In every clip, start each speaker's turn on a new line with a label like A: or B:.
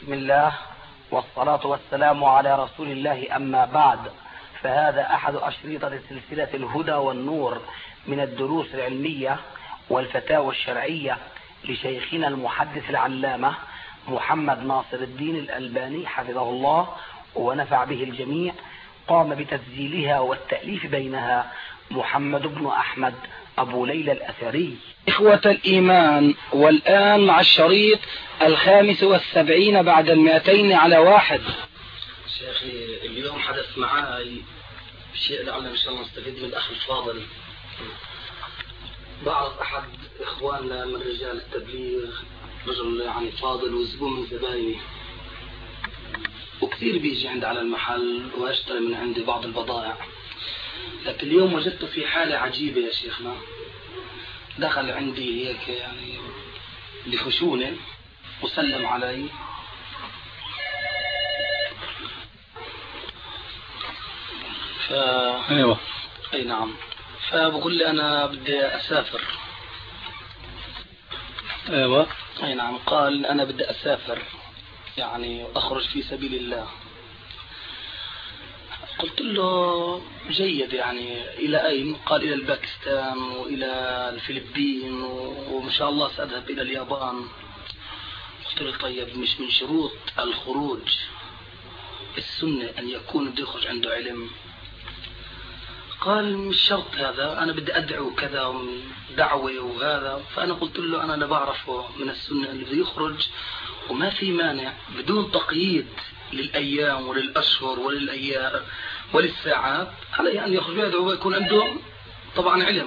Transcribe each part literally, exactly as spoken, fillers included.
A: بسم الله والصلاة والسلام على رسول الله، أما بعد، فهذا أحد أشريطة سلسلة الهدى والنور من الدروس العلمية والفتاوى الشرعية لشيخنا المحدث العلامة محمد ناصر الدين الألباني حفظه الله ونفع به الجميع. قام بتسجيلها والتأليف بينها محمد بن أحمد أبو ليلى الأثري. إخوة الإيمان، والآن مع الشريط الخامس والسبعين بعد المئتين على واحد.
B: شيخي، اليوم حدث معي شيء لعل إن شاء الله نستفيد من الأخ الفاضل. بعض أحد إخواننا من رجال التبليغ، رجل يعني فاضل وزبون من زبايني، وكثير بيجي عندي على المحل ويشتري من عندي بعض البضائع. لكن اليوم وجدته في حالة عجيبة يا شيخنا. دخل عندي هيك يعني بخشونة وسلم علي، ف...
A: أيوة.
B: أي نعم. فبقول لي أنا بدي أسافر.
A: أيوة.
B: أي نعم. قال أنا بدي أسافر يعني أخرج في سبيل الله. قلت له جيد، يعني إلى أين؟ قال إلى الباكستان وإلى الفلبين وإن شاء الله سأذهب إلى اليابان. قلت له طيب، مش من شروط الخروج السنة أن يكون بده يخرج عنده علم؟ قال مش شرط هذا، أنا بدي أدعو كذا دعوة وهذا. فأنا قلت له أنا لا بعرفه من السنة اللي بده يخرج وما في مانع بدون تقييد للأيام وللأشهر وللأيام وللساعات، عليه أن يخرج ويدعو ويكون عنده طبعا علم.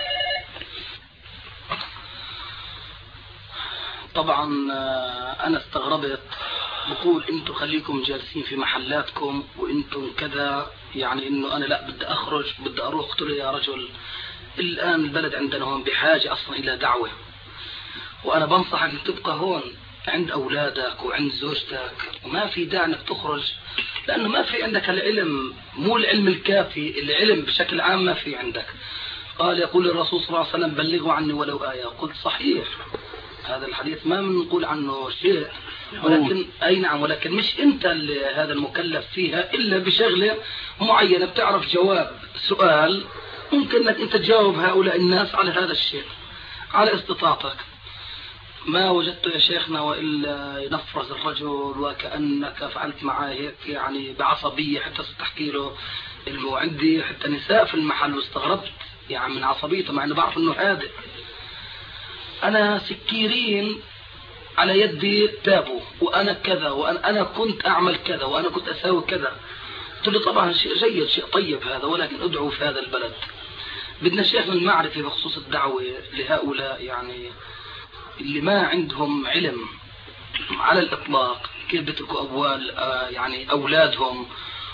B: طبعا أنا استغربت، بقول أنتم خليكم جالسين في محلاتكم وأنتم كذا، يعني إنه أنا لا بدي أخرج بدي أروح. قلت له يا رجل، الآن البلد عندنا هون بحاجة أصلا إلى دعوة، وأنا بنصحك أن تبقى هون عند أولادك وعند زوجتك، وما في داعي أنك تخرج، لأنه ما في عندك العلم، مو العلم الكافي، العلم بشكل عام ما في عندك. قال يقول الرسول صلى الله عليه وسلم بلغوا عني ولو آية. قلت صحيح، هذا الحديث ما بنقول عنه شيء، ولكن أي نعم، ولكن مش أنت هذا المكلف فيها إلا بشغلة معينة. بتعرف جواب سؤال، ممكن أنك أنت تجاوب هؤلاء الناس على هذا الشيء على استطاعتك. ما وجدت يا شيخنا وإلا ينفرز الرجل وكأنك فعلت معه هيك يعني بعصبية، حتى ستحكي له إنه عندي حتى نساء في المحل، واستغربت يعني من عصبيته، مع أنه بعرف أنه هادئ. أنا سكيرين على يدي تابوا، وأنا كذا، وأنا أنا كنت أعمل كذا، وأنا كنت أساوي كذا. قلت له طبعا شيء جيد، شيء طيب هذا، ولكن أدعو في هذا البلد. بدنا شيخ من المعرفة بخصوص الدعوة لهؤلاء يعني اللي ما عندهم علم على الإطلاق، كيف بيتركوا أبوال يعني أولادهم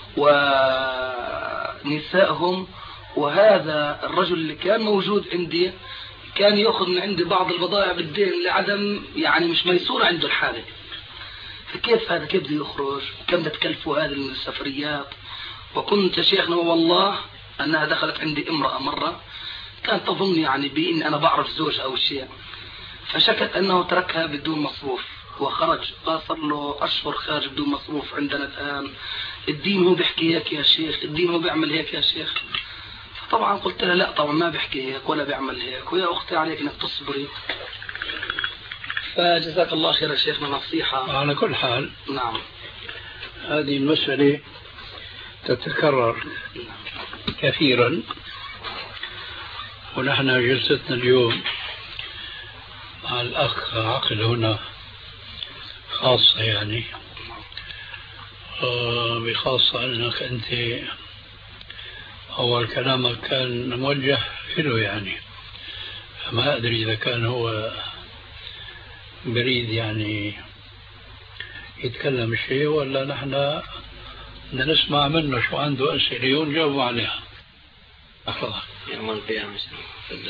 B: ونسائهم. وهذا الرجل اللي كان موجود عندي كان يأخذ من عندي بعض البضائع بالدين لعدم يعني مش ميسور عنده الحالة. فكيف هذا، كيف بده يخرج؟ كم تكلفوا هذه السفريات؟ وكنت شيخنا والله أنها دخلت عندي امرأة مرة كانت تظن يعني بإني أنا بعرف زوج أو شيء، فشكت أنه تركها بدون مصروف وخرج. صار له أشهر خارج بدون مصروف. عندنا الآن الدين هو بيحكي هيك يا شيخ، الدين هو بيعمل هيك يا شيخ. طبعا قلت لها لا طبعا ما بيحكي هيك ولا بيعمل هيك، ويا أختي عليك أنك تصبري. فجزاك الله خير يا شيخنا، نصيحة.
C: على كل حال
B: نعم،
C: هذه المسألة تتكرر كثيرا، ونحن جلستنا اليوم مع الأخ عقل هنا خاصة، يعني بخاصة أنك أنت أول كلامك كان موجه له، يعني فما أدري إذا كان هو بريد يعني يتكلم شيء، ولا نحن بدنا نسمع منه شو عنده أسئلة ونجاوب عليها. أخذها
B: يعمل بها مثلا.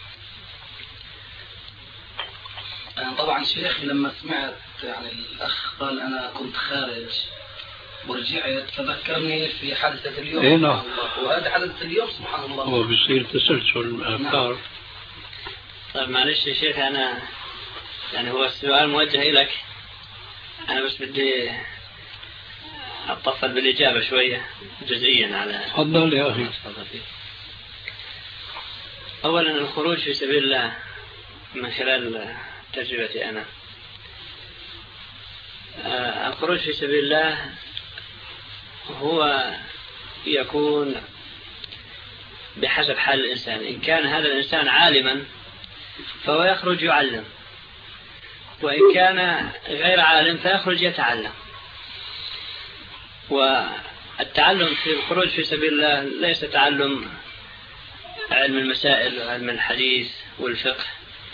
B: أنا طبعا شيخي لما سمعت يعني الأخ قال أنا كنت خارج ورجعت، فذكرني في حادثة اليوم.
C: إيه نعم.
B: وهذا حادثة اليوم سبحان الله.
C: هو بيصير تسلسل أفكار.
D: طيب معلش يا شيخ، أنا يعني هو السؤال موجه لك، أنا بس بدي أطفل بالإجابة شوية جزئيا على
C: تفضل يا أخي.
D: أولا الخروج في سبيل الله من خلال تجربتي أنا، الخروج في سبيل الله هو يكون بحسب حال الإنسان. إن كان هذا الإنسان عالما فهو يخرج يعلم، وإن كان غير عالم فيخرج يتعلم. والتعلم في الخروج في سبيل الله ليس تعلم علم المسائل وعلم الحديث والفقه،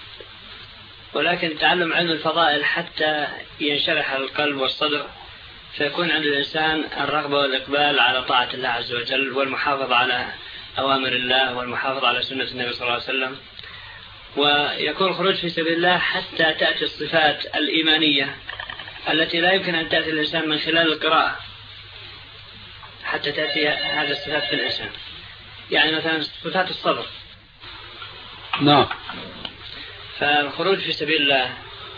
D: ولكن تعلم علم الفضائل حتى ينشرح القلب والصدر، فيكون عند الإنسان الرغبة والإقبال على طاعة الله عز وجل والمحافظة على أوامر الله والمحافظة على سنة النبي صلى الله عليه وسلم. ويكون الخروج في سبيل الله حتى تأتي الصفات الإيمانية التي لا يمكن أن تأتي الإنسان من خلال القراءة، حتى تأتي هذه الصفات في الإنسان. يعني مثلا صفات الصبر.
C: نعم.
D: فالخروج في سبيل الله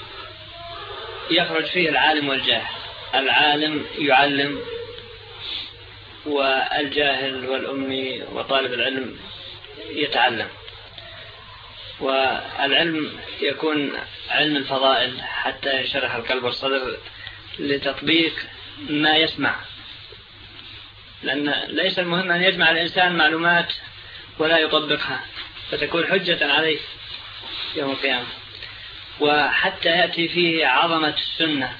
D: يخرج فيه العالم والجاهل. العالم يعلم، والجاهل والأمي وطالب العلم يتعلم. والعلم يكون علم الفضائل حتى يشرح القلب والصدر لتطبيق ما يسمع، لأن ليس المهم أن يجمع الإنسان معلومات ولا يطبقها فتكون حجة عليه يوم القيامة. وحتى يأتي فيه عظمة السنة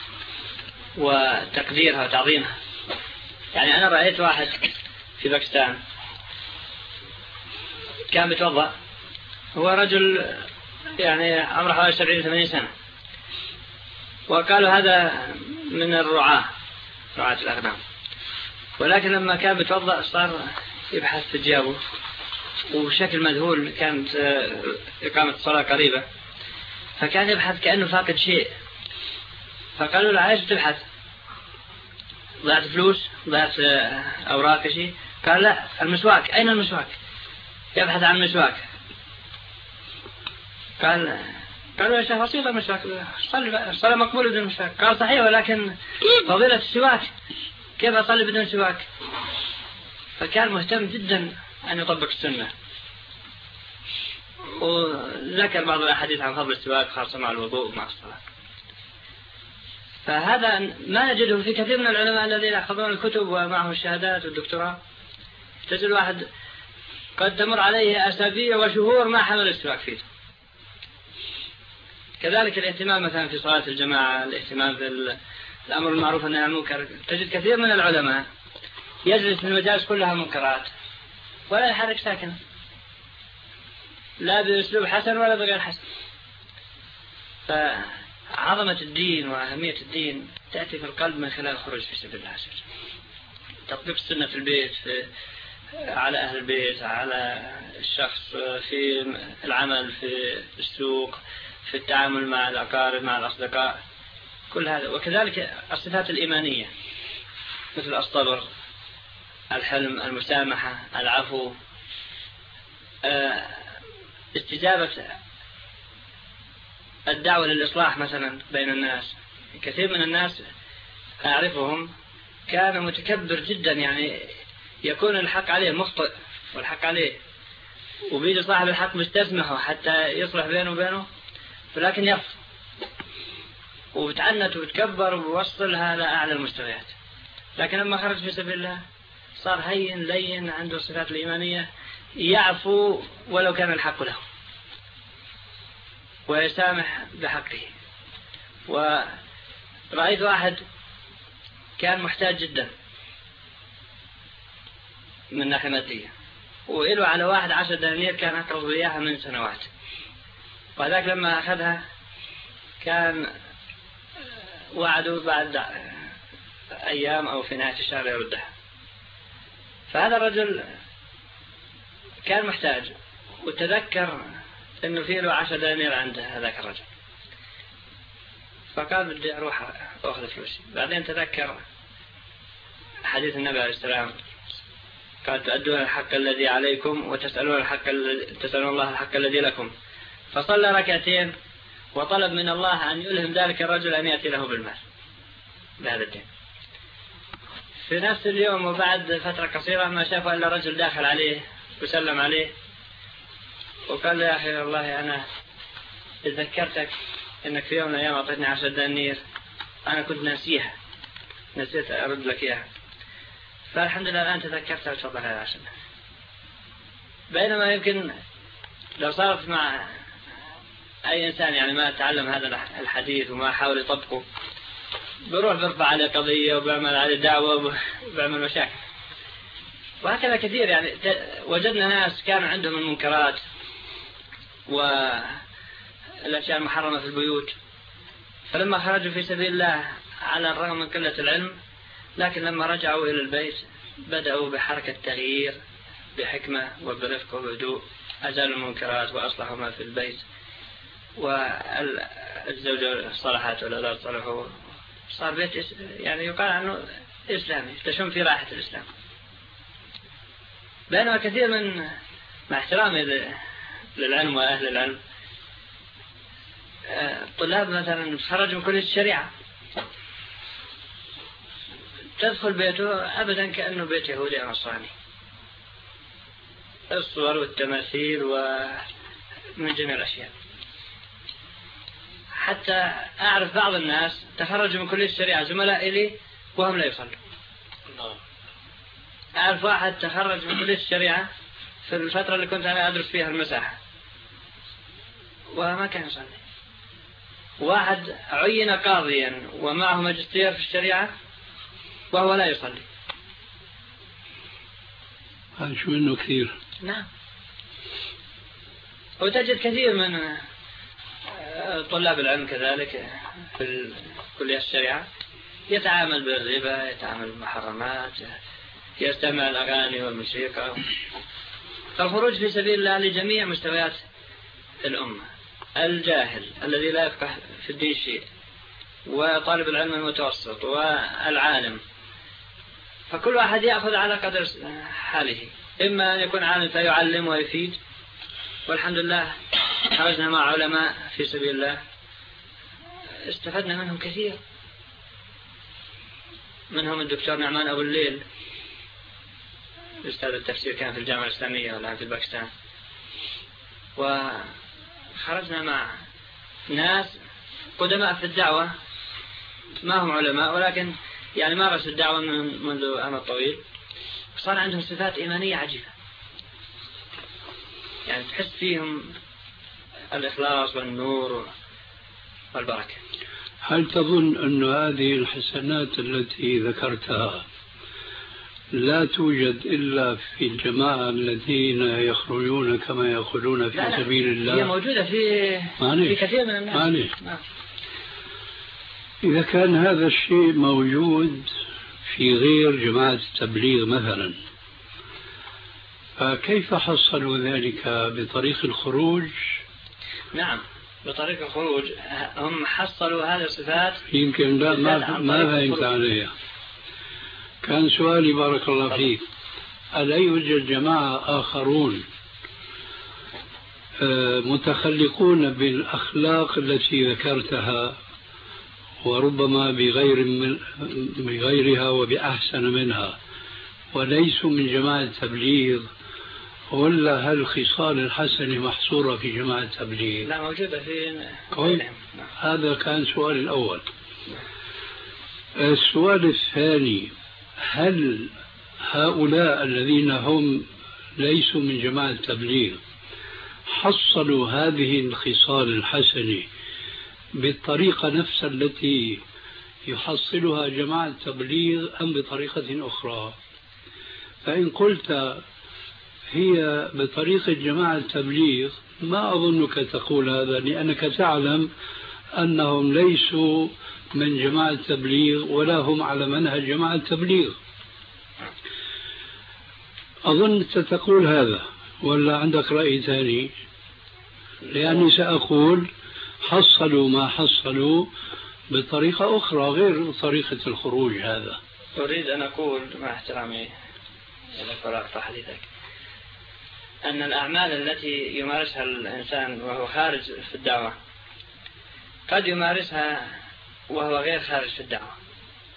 D: وتقديرها وتعظيمها. يعني أنا رأيت واحد في باكستان كان بيتوضأ، هو رجل يعني عمره حوالي سبعين ثمانين سنة، وقالوا هذا من الرعاة رعاة الأغنام، ولكن لما كان بيتوضأ صار يبحث في جيابه وبشكل مذهول، كانت إقامة الصلاة قريبة، فكان يبحث كأنه فاقد شيء. فقالوا له عايش تبحث؟ ضعت فلوس؟ ضعت أوراق شيء؟ قال لا، المسواك. أين المسواك؟ يبحث عن مسواك. قال قالوا يا شيخ بسيطة المسواك، صلي الصلاة مقبولة بدون مسواك. قال صحيح، ولكن فضيلة السواك، كيف أصلي بدون سواك؟ فكان مهتم جدا أن يطبق السنة، وذكر بعض الأحاديث عن فضل السواك خاصة مع الوضوء ومع الصلاة. فهذا ما نجده في كثير من العلماء الذين يحفظون الكتب ومعه الشهادات والدكتوراه. تجد واحد قد تمر عليه أسابيع وشهور ما حمل السواك فيه. كذلك الاهتمام مثلا في صلاة الجماعة، الاهتمام في الأمر المعروف والنهي عن المنكر. تجد كثير من العلماء يجلس في المجالس كلها منكرات ولا يحرك ساكنا، لا بأسلوب حسن ولا بغير حسن. فعظمة الدين وأهمية الدين تأتي في القلب من خلال الخروج في سبيل الله. تطبيق السنة في البيت، في على أهل البيت، على الشخص، في العمل، في السوق، في التعامل مع الأقارب، مع الأصدقاء، كل هذا. وكذلك الصفات الإيمانية مثل الصبر، الحلم، المسامحة، العفو، استجابة الدعوة للإصلاح مثلا بين الناس. كثير من الناس أعرفهم كان متكبر جدا، يعني يكون الحق عليه مخطئ والحق عليه، وبيجي صاحب الحق مستسمحه حتى يصلح بينه وبينه، ولكن يرفض وبتعنت وتكبر ووصلها لأعلى المستويات. لكن لما خرج في سبيل الله صار هين لين، عنده الصفات الإيمانية، يعفو ولو كان الحق له ويسامح بحقه. ورأيت واحد كان محتاج جدا من ناحية مادية، وإله على واحد عشر دنانير كان أقرض إياها من سنوات، وذاك لما أخذها كان وعده بعد أيام أو في نهاية الشهر يردها. فهذا الرجل كان محتاج، وتذكر أنه فيه له عشر دنانير عند هذاك الرجل، فقال بدي أروح أخذ فلوسي. بعدين تذكر حديث النبي عليه السلام، قال تؤدون الحق الذي عليكم وتسألون الحق تسألون الله الحق الذي لكم. فصلى ركعتين وطلب من الله أن يلهم ذلك الرجل أن يأتي له بالمال. بهذا الدين. في نفس اليوم وبعد فترة قصيرة ما شافوا إلا رجل داخل عليه وسلم عليه وقال له: يا أخي والله أنا تذكرتك إنك في يوم من الأيام أعطيتني عشر دنانير، أنا كنت ناسيها، نسيت أرد لك إياها، فالحمد لله الآن تذكرتها وتفضل هذا عشر. بينما يمكن لو صارت مع أي إنسان يعني ما تعلم هذا الحديث وما حاول يطبقه، بروح برفع عليه قضية وبعمل عليه دعوة وبعمل مشاكل. وهكذا كثير يعني وجدنا ناس كانوا عندهم المنكرات والأشياء المحرمة في البيوت، فلما خرجوا في سبيل الله على الرغم من قلة العلم، لكن لما رجعوا إلى البيت بدأوا بحركة تغيير بحكمة وبرفق وبهدوء، أزالوا المنكرات وأصلحوا ما في البيت، والزوجة صلحت والأولاد صلحوا، صار بيت يعني يقال عنه إسلامي، تشم في رائحة الإسلام. بينما كثير من مع احترامي للعلم وأهل العلم، طلاب مثلا خرجوا من كلية الشريعة تدخل بيته أبدا كأنه بيت يهودي أو نصراني، الصور والتماثيل ومن جميع الأشياء. حتى أعرف بعض الناس تخرجوا من كلية الشريعة زملاء إلي وهم لا يصلوا. أعرف واحد تخرج من كلية الشريعة في الفترة اللي كنت أنا أدرس فيها المساحة وما كان يصلي. واحد عين قاضيا ومعه ماجستير في الشريعة وهو لا يصلي.
C: هذا شو منه كثير.
D: نعم. وتجد كثير من طلاب العلم كذلك في كلية الشريعة يتعامل بالربا، يتعامل بالمحرمات، يستمع الأغاني والموسيقى. فالخروج في سبيل الله لجميع مستويات الأمة، الجاهل الذي لا يفقه في الدين شيء، وطالب العلم المتوسط، والعالم، فكل واحد يأخذ على قدر حاله. إما أن يكون عالم فيعلم ويفيد، والحمد لله خرجنا مع علماء في سبيل الله استفدنا منهم كثير، منهم الدكتور نعمان أبو الليل أستاذ التفسير كان في الجامعة الإسلامية والآن في باكستان. وخرجنا مع ناس قدماء في الدعوة ما هم علماء ولكن يعني مارسوا الدعوة من منذ أمد طويل، صار عندهم صفات إيمانية عجيبة، يعني تحس فيهم الإخلاص والنور والبركة.
C: هل تظن أن هذه الحسنات التي ذكرتها لا توجد إلا في الجماعة الذين يخرجون كما يقولون في
D: لا
C: سبيل الله؟
D: هي موجودة في في كثير من الناس. نعم.
C: إذا كان هذا الشيء موجود في غير جماعة التبليغ مثلا، فكيف حصلوا ذلك بطريق الخروج؟
D: نعم بطريق الخروج هم حصلوا هذه الصفات.
C: يمكن لا ما ما فهمت عليها. كان سؤالي بارك الله فيك، ألا يوجد جماعة آخرون متخلقون بالأخلاق التي ذكرتها وربما بغير من بغيرها وبأحسن منها وليسوا من جماعة التبليغ، ولا هل الخصال الحسنة محصورة في جماعة التبليغ؟
D: لا موجودة في
C: كويس. هذا كان سؤال الأول. السؤال الثاني، هل هؤلاء الذين هم ليسوا من جماعة التبليغ حصلوا هذه الخصال الحسنة بالطريقة نفسها التي يحصلها جماعة التبليغ أم بطريقة أخرى؟ فإن قلت هي بطريقة جماعة التبليغ ما أظنك تقول هذا، لأنك تعلم أنهم ليسوا من جماعة التبليغ ولا هم على منهج جماعة التبليغ. أظن ستقول هذا ولا عندك رأي ثاني؟ لأني سأقول حصلوا ما حصلوا بطريقة أخرى غير طريقة الخروج. هذا
D: أريد أن أقول مع احترامي إلى قراءة حديثك أن الأعمال التي يمارسها الإنسان وهو خارج في الدعوة قد يمارسها وهو غير خارج في الدعوة.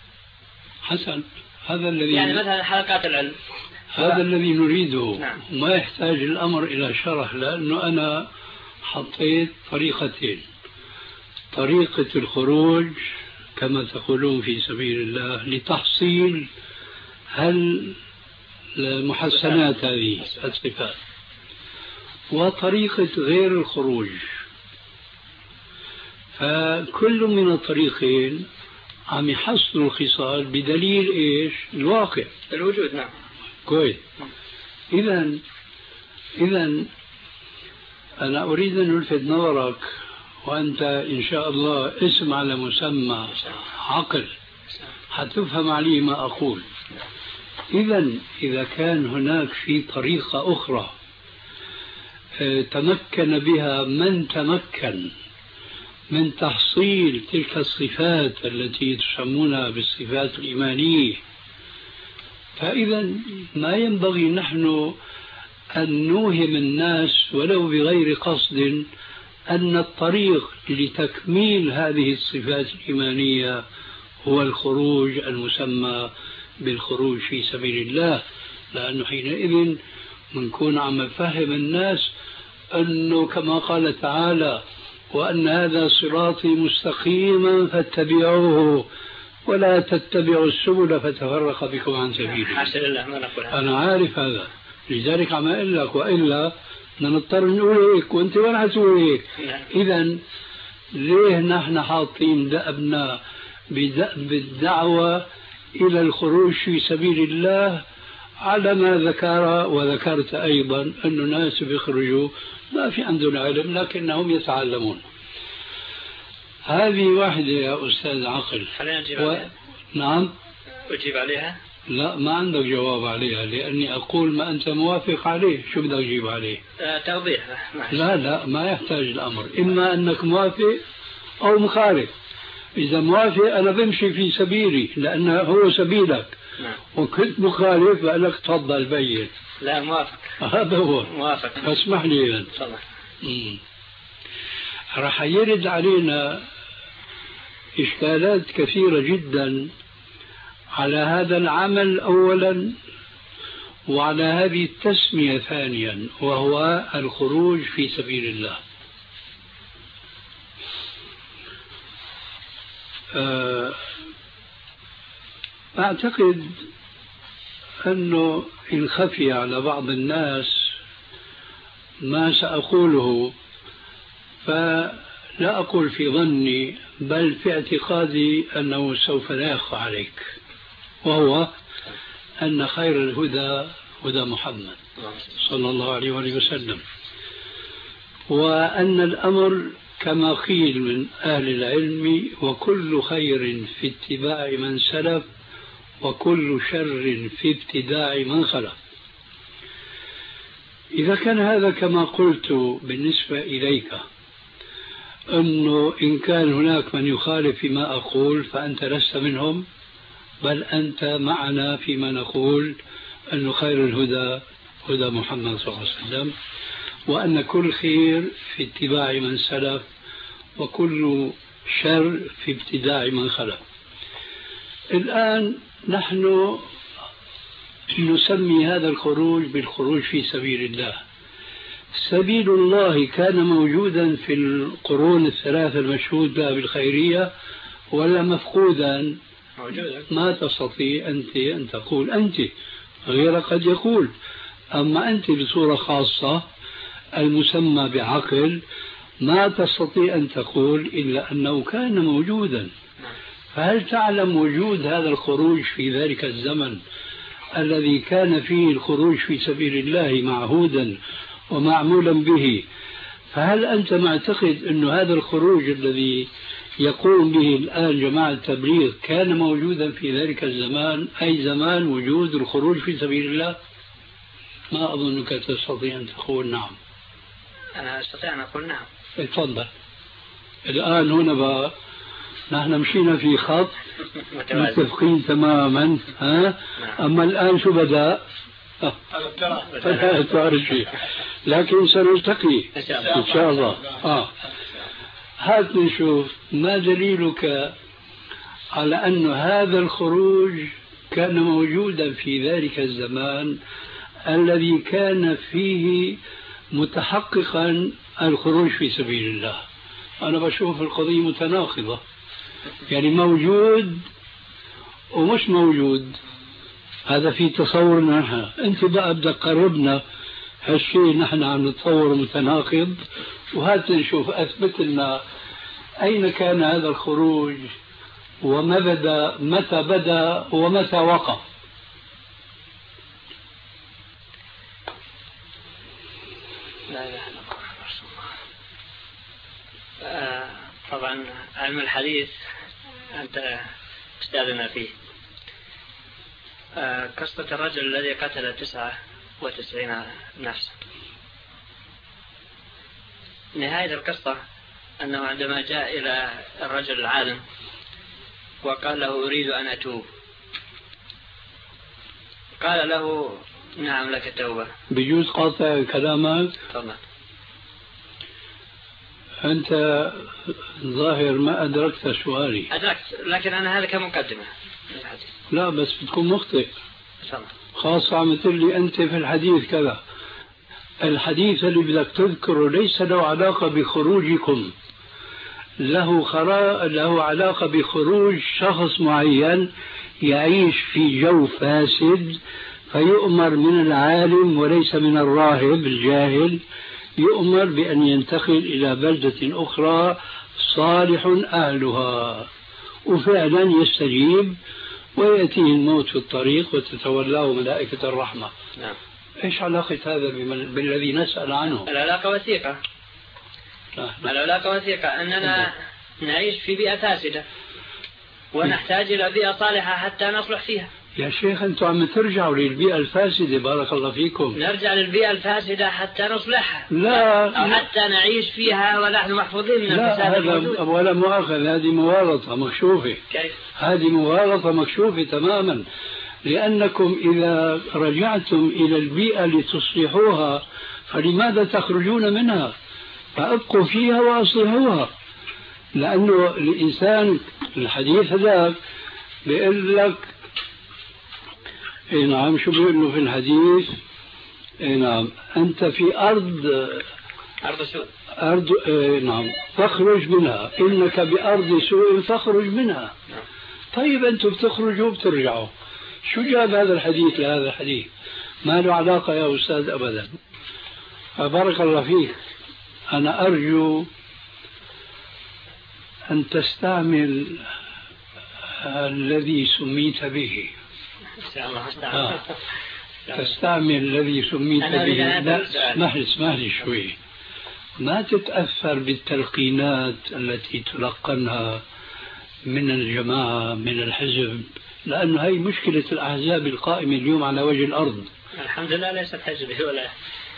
C: حسن، هذا الذي
D: يعني مثلا حلقات العلم
C: هذا الذي نريده.
D: نعم.
C: ما يحتاج الأمر إلى شرح، لأنه أنا حطيت طريقتين: طريقة الخروج كما تقولون في سبيل الله لتحصيل هل المحسنات هذه الصفات، وطريقة غير الخروج. فكل من الطريقين عم يحصل الخصال بدليل إيش؟ الواقع
D: الوجود. نعم
C: كويس. إذا إذا أنا أريد أن ألفت نظرك، وأنت إن شاء الله اسم على مسمى عقل حتفهم علي ما أقول. إذا إذا كان هناك في طريقة أخرى تمكن بها من تمكن من تحصيل تلك الصفات التي تسمونها بالصفات الإيمانية، فإذا ما ينبغي نحن أن نوهم الناس ولو بغير قصد أن الطريق لتكميل هذه الصفات الإيمانية هو الخروج المسمى بالخروج في سبيل الله. لأنه حينئذ منكون عم نفهم الناس أنه كما قال تعالى: وأن هذا صراطي مستقيما فاتبعوه ولا تتبعوا السبل فتفرق بكم عن سبيله. أنا عارف هذا، لذلك عم أقول لك، وإلا نضطر نقول هيك وأنت وين حتقول هيك. إذا ليه نحن حاطين دأبنا بالدعوة إلى الخروج في سبيل الله على ما ذكر وذكرت أيضا أن ناس بيخرجوا ما في عندهم علم لكنهم يتعلمون. هذه واحدة يا أستاذ عقل.
D: و...
C: نعم
D: أجيب عليها؟
C: لا، ما عندك جواب عليها، لأني أقول ما أنت موافق عليه. شو بدك تجيب عليه؟
D: أه توضيح.
C: لا لا، ما يحتاج الأمر، إما أنك موافق أو مخالف. إذا موافق أنا بمشي في سبيلي لأنه هو سبيلك.
D: نعم.
C: وكنت مخالف بقول لك تفضل بين.
D: لا موافق.
C: هذا هو
D: موافق.
C: فاسمح لي إذن. راح يرد علينا إشكالات كثيرة جدا على هذا العمل أولا، وعلى هذه التسمية ثانيا، وهو الخروج في سبيل الله. أعتقد أنه إن خفي على بعض الناس ما سأقوله، فلا أقول في ظني بل في اعتقادي أنه سوف لا يخفى عليك، وهو أن خير الهدى هدى محمد صلى الله عليه وسلم، وأن الأمر كما قيل من أهل العلم: وكل خير في اتباع من سلف وكل شر في ابتداع من خلف. إذا كان هذا كما قلت بالنسبة إليك، أنه إن كان هناك من يخالف فيما أقول فأنت لست منهم، بل أنت معنا فيما نقول أن خير الهدى هدى محمد صلى الله عليه وسلم، وأن كل خير في اتباع من سلف وكل شر في ابتداع من خلف. الآن نحن نسمي هذا الخروج بالخروج في سبيل الله. سبيل الله كان موجودا في القرون الثلاثة المشهود لها بالخيرية ولا مفقودا؟
D: موجودا.
C: ما تستطيع أنت أن تقول أنت، غيرك قد يقول، أما أنت بصورة خاصة المسمى بعقل ما تستطيع أن تقول إلا أنه كان موجودا. فهل تعلم وجود هذا الخروج في ذلك الزمن الذي كان فيه الخروج في سبيل الله معهودا ومعمولا به؟ فهل أنت معتقد أن هذا الخروج الذي يقوم به الآن جماعة التبليغ كان موجودا في ذلك الزمان، أي زمان وجود الخروج في سبيل الله؟ ما أظنك تستطيع أن تقول نعم.
D: أنا أستطيع أن أقول نعم.
C: اتفضل. الآن هنا بقى نحن مشينا في خط متفقين تماما، ها؟ أما الآن شو بدأ؟ فلا تعرف شيء، لكن سنلتقي إن شاء الله. آه. هات نشوف ما دليلك على أن هذا الخروج كان موجودا في ذلك الزمان الذي كان فيه متحققا الخروج في سبيل الله. أنا بشوف القضية متناقضة، يعني موجود ومش موجود، هذا في تصورنا نحن. أنت بقى بدك تقربنا هالشيء نحن عم نتصور متناقض، وهات نشوف أثبت لنا أين كان هذا الخروج وما بدأ، متى بدأ ومتى وقف.
D: لا إله إلا الله رسول الله. آه طبعا علم الحديث أنت أستاذنا فيه. آه قصة الرجل الذي قتل تسعة وتسعين نفسا. نهاية القصة أنه عندما جاء إلى الرجل العالم وقال له أريد أن أتوب، قال له نعم لك التوبة.
C: بجوز قاطع كلامك؟
D: طبعا.
C: أنت ظاهر ما أدركت سؤالي.
D: أدركت، لكن أنا هذا كمقدمة.
C: لا بس بتكون مخطئ.
D: طبعا.
C: خاصة عم تقول لي أنت في الحديث كذا. الحديث اللي بدك تذكره ليس له علاقة بخروجكم، له خرا... له علاقة بخروج شخص معين يعيش في جو فاسد فيؤمر من العالم وليس من الراهب الجاهل، يؤمر بأن ينتقل إلى بلدة أخرى صالح أهلها، وفعلا يستجيب ويأتيه الموت في الطريق وتتولاه ملائكة الرحمة.
D: نعم.
C: إيش علاقة هذا بالذي نسأل عنه؟
D: العلاقة وثيقة. العلاقة وثيقة أننا نعيش في بيئة فاسدة ونحتاج إلى بيئة صالحة حتى نصلح فيها.
C: يا شيخ أنتم عم ترجعوا للبيئة الفاسدة، بارك الله فيكم.
D: نرجع للبيئة الفاسدة حتى نصلحها،
C: لا
D: أو حتى نعيش فيها ونحن محفوظين من الفساد الموجود.
C: ولا مؤاخذة، هذه مغالطة مكشوفة.
D: كيف؟
C: هذه مغالطة مكشوفة تماما، لأنكم إذا رجعتم إلى البيئة لتصلحوها فلماذا تخرجون منها؟ فأبقوا فيها وأصلحوها. لأنه الإنسان الحديث هذا بيقول لك إيه نعم، شو بيقول له في الحديث؟ إيه نعم، أنت في أرض
D: أرض سوء،
C: أرض إيه نعم فاخرج منها، إنك بأرض سوء فاخرج منها. طيب أنتم بتخرجوا وبترجعوا، شو جاب هذا الحديث لهذا الحديث؟ ما له علاقة يا أستاذ أبدا. بارك الله فيك، أنا أرجو أن تستعمل الذي سميت به. آه. تستعمل الذي سميت به. لا اسمح لي اسمح لي شوي، ما تتأثر بالتلقينات التي تلقنها من الجماعة من الحزب، لأنه هي مشكلة الأحزاب القائمة اليوم على وجه الأرض.
D: الحمد لله ليست حزبي ولا.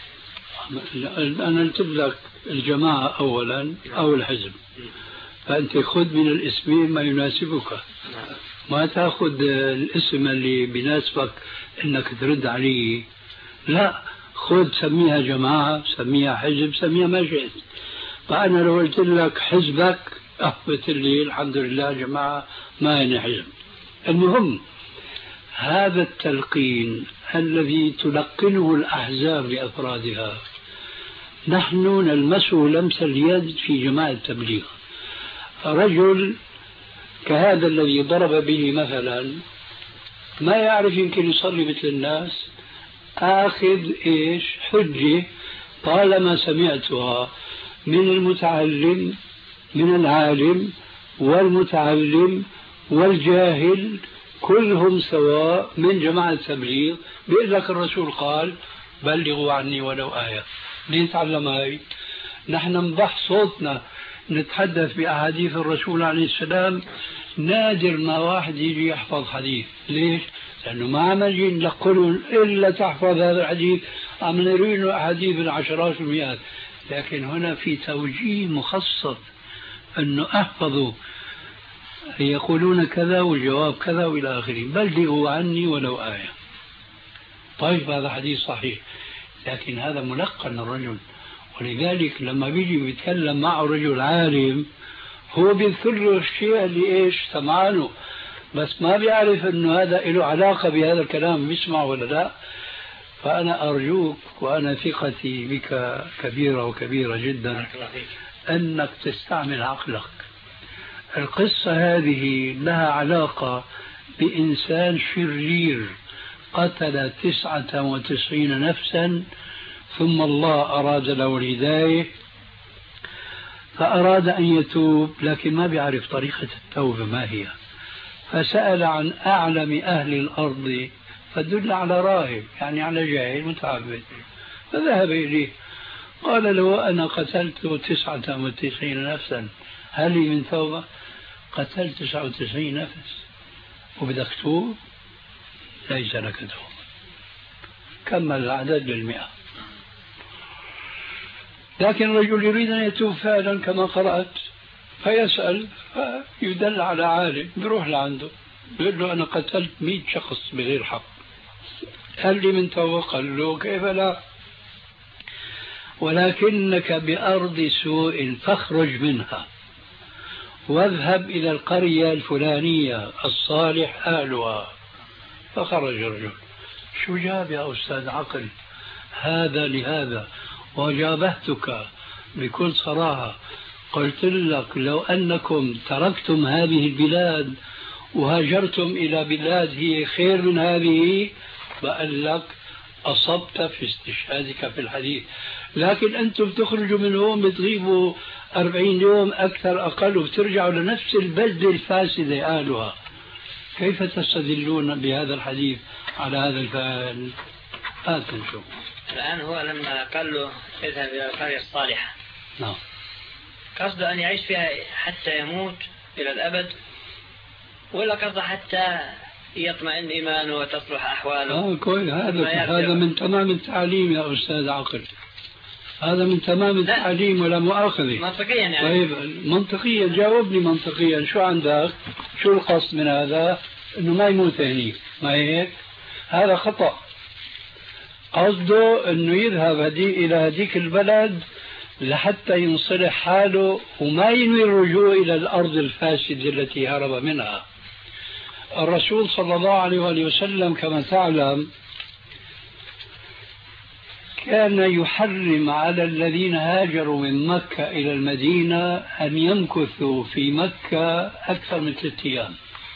C: أنا قلت لك الجماعة أولا أو الحزب، فأنت خذ من الاسمين ما يناسبك، ما تأخذ الاسم اللي بيناسبك إنك ترد عليه. لا، خذ سميها جماعة، سميها حزب، سميها ما شئت. فأنا لو قلت لك حزبك أثبت لي الحمد لله جماعة ما يعني حزب. المهم هذا التلقين الذي تلقنه الأحزاب لأفرادها نحن نلمسه لمس اليد في جماعة التبليغ. رجل كهذا الذي ضرب به مثلا ما يعرف يمكن يصلي مثل الناس، آخذ إيش حجة طالما سمعتها من المتعلم من العالم والمتعلم والجاهل كلهم سواء من جماعة التبليغ، بيقول لك الرسول قال بلغوا عني ولو آية. نتعلم هاي، نحن نضح صوتنا نتحدث بأحاديث الرسول عليه السلام، نادر ما واحد يجي يحفظ حديث. ليش؟ لأنه ما عم نجي نقولهم إلا تحفظ هذا الحديث، عم نروي له أحاديث بالعشرات والمئات. لكن هنا في توجيه مخصص أنه أحفظوا، يقولون كذا والجواب كذا وإلى آخره، بلغوا عني ولو آية. طيب هذا حديث صحيح، لكن هذا ملقن الرجل، ولذلك لما بيجي بيتكلم معه رجل عالم هو بيذكر له الشيء اللي إيش سمعانه، بس ما بيعرف إنه هذا له علاقة بهذا الكلام، بيسمع ولا لا. فأنا أرجوك وأنا ثقتي بك كبيرة وكبيرة جدا أنك تستعمل عقلك. القصة هذه لها علاقة بإنسان شرير قتل تسعة وتسعين نفسا، ثم الله أراد له الهداية فأراد أن يتوب، لكن ما بيعرف طريقة التوبة ما هي، فسأل عن أعلم أهل الأرض فدل على راهب، يعني على جاهل متعبد، فذهب إليه قال له أنا قتلت تسعة وتسعين نفسا، هل لي من توبة؟ قتلت تسعة وتسعين نفس وبدك توب؟ ليس لك توبة. كمل العدد بالمئة. لكن الرجل يريد أن يتوب فعلا كما قرأت، فيسأل فيدل على عالم، بيروح لعنده يقول له أنا قتلت مئة شخص بغير حق، هل لي من توبة؟ قال له كيف لا، ولكنك بأرض سوء فاخرج منها واذهب إلى القرية الفلانية الصالح أهلها. فخرج الرجل. شو جاب يا أستاذ عقل؟ هذا لهذا، وجابهتك بكل صراحة، قلت لك لو أنكم تركتم هذه البلاد وهاجرتم إلى بلاد هي خير من هذه بقول لك أصبت في استشهادك في الحديث، لكن أنتم تخرجوا من هون بتغيبوا أربعين يوم أكثر أقل وبترجعوا لنفس البلدة الفاسدة أهلها. كيف تستدلون بهذا الحديث على هذا الفعل؟ هات نشوف.
D: الآن هو لما قال له اذهب إلى القرية الصالحة،
C: نعم،
D: قصده أن يعيش فيها حتى يموت إلى الأبد، ولا قصده حتى يطمئن إيمانه وتصلح أحواله؟
C: آه كويس، هذا هذا من تمام التعليم يا أستاذ عقل، هذا من تمام التعليم ولا مؤاخذة.
D: منطقيا يعني.
C: طيب منطقيا، جاوبني منطقيا، شو عندك؟ شو القصد من هذا؟ إنه ما يموت هنيك، ما هيك؟ هذا خطأ. قصده إنه يذهب هدي إلى هذيك البلد لحتى ينصلح حاله وما ينوي الرجوع إلى الأرض الفاسدة التي هرب منها. الرسول صلى الله عليه وآله وسلم كما تعلم كان يحرم على الذين هاجروا من مكة إلى المدينة أن يمكثوا في مكة أكثر من ثلاثة أيام،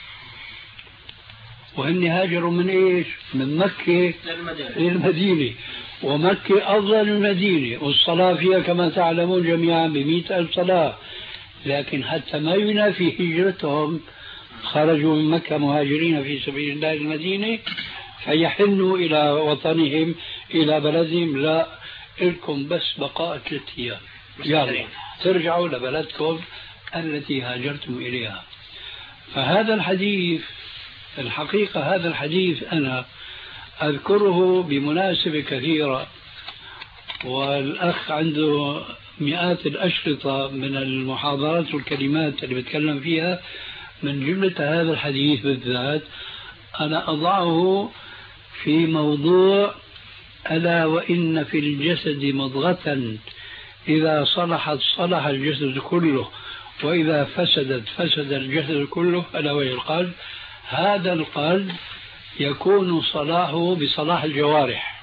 C: وهم هاجروا من إيش؟ من مكة للمدينة، ومكة أفضل من المدينة، والصلاة فيها كما تعلمون جميعا بمئة ألف صلاة، لكن حتى ما ينافي هجرتهم خرجوا من مكة مهاجرين في سبيل الله المدينة فيحنوا إلى وطنهم إلى بلدهم، لا لكم بس بقاء ثلاثة أيام، يلا ترجعوا لبلدكم التي هاجرتم إليها. فهذا الحديث الحقيقة هذا الحديث أنا أذكره بمناسبة كثيرة، والأخ عنده مئات الأشرطة من المحاضرات والكلمات اللي بتكلم فيها، من جملة هذا الحديث بالذات أنا أضعه في موضوع ألا وإن في الجسد مضغة إذا صلحت صلح الجسد كله وإذا فسدت فسد الجسد كله، ألا وهي القلب. هذا القلب يكون صلاحه بصلاح الجوارح،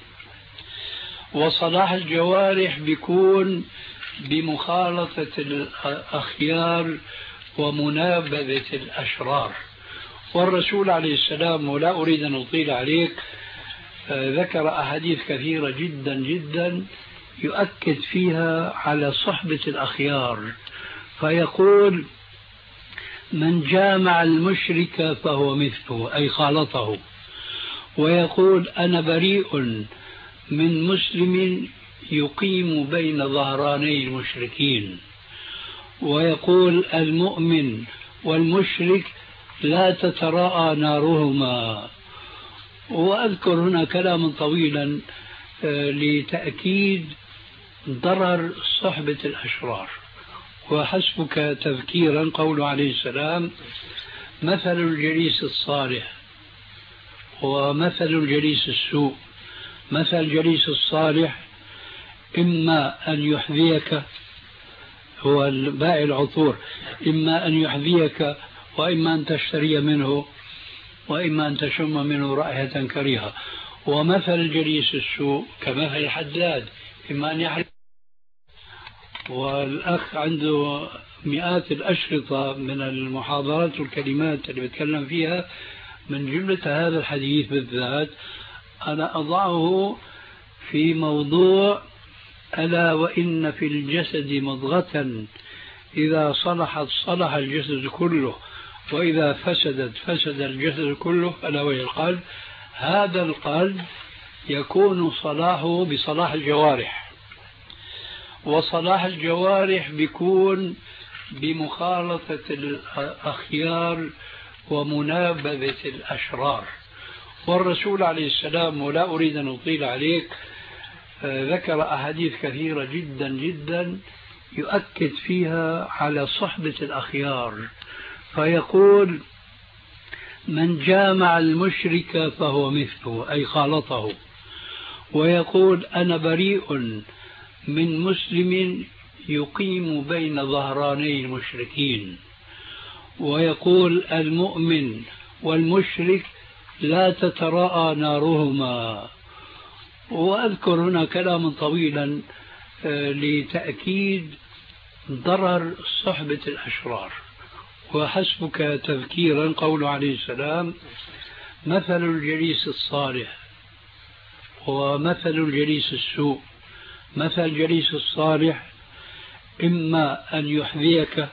C: وصلاح الجوارح بيكون بمخالطة الأخيار ومنابذة الأشرار. والرسول عليه السلام، ولا أريد أن أطيل عليك، ذكر أحاديث كثيرة جدا جدا يؤكد فيها على صحبة الأخيار، فيقول من جامع المشرك فهو مثله أي خالطه، ويقول أنا بريء من مسلم يقيم بين ظهراني المشركين، ويقول المؤمن والمشرك لا تتراءى نارهما. وأذكر هنا كلاما طويلا لتأكيد ضرر صحبة الأشرار. وحسبك تذكيرا قوله عليه السلام مثل الجليس الصالح ومثل الجليس السوء، مثل الجليس الصالح إما أن يحذيك هو البائع العطور إما أن يحذيك وإما أن تشتري منه وإما أن تشم منه رائحة كريهة. ومثل جليس السوء كمثل الحداد، إما أن يحرق. والأخ عنده مئات الأشرطة من المحاضرات والكلمات اللي بتكلم فيها، من جملة هذا الحديث بالذات أنا أضعه في موضوع ألا وإن في الجسد مضغة إذا صلحت صلح الجسد كله وإذا فسدت فسد الجسد كله، ألا وهي القلب. هذا القلب يكون صلاحه بصلاح الجوارح، وصلاح الجوارح بيكون بمخالطة الأخيار ومنابذة الأشرار. والرسول عليه السلام، ولا أريد أن أطيل عليك، ذكر أحاديث كثيرة جدا جدا يؤكد فيها على صحبة الأخيار، فيقول من جامع المشرك فهو مثله، أي خالطه. ويقول أنا بريء من مسلم يقيم بين ظهراني المشركين. ويقول المؤمن والمشرك لا تتراءى نارهما. وأذكر هنا كلاما طويلا لتأكيد ضرر صحبة الأشرار. وحسبك تذكيرا قوله عليه السلام مثل الجليس الصالح ومثل الجليس السوء. مثل الجليس الصالح إما أن يحذيك،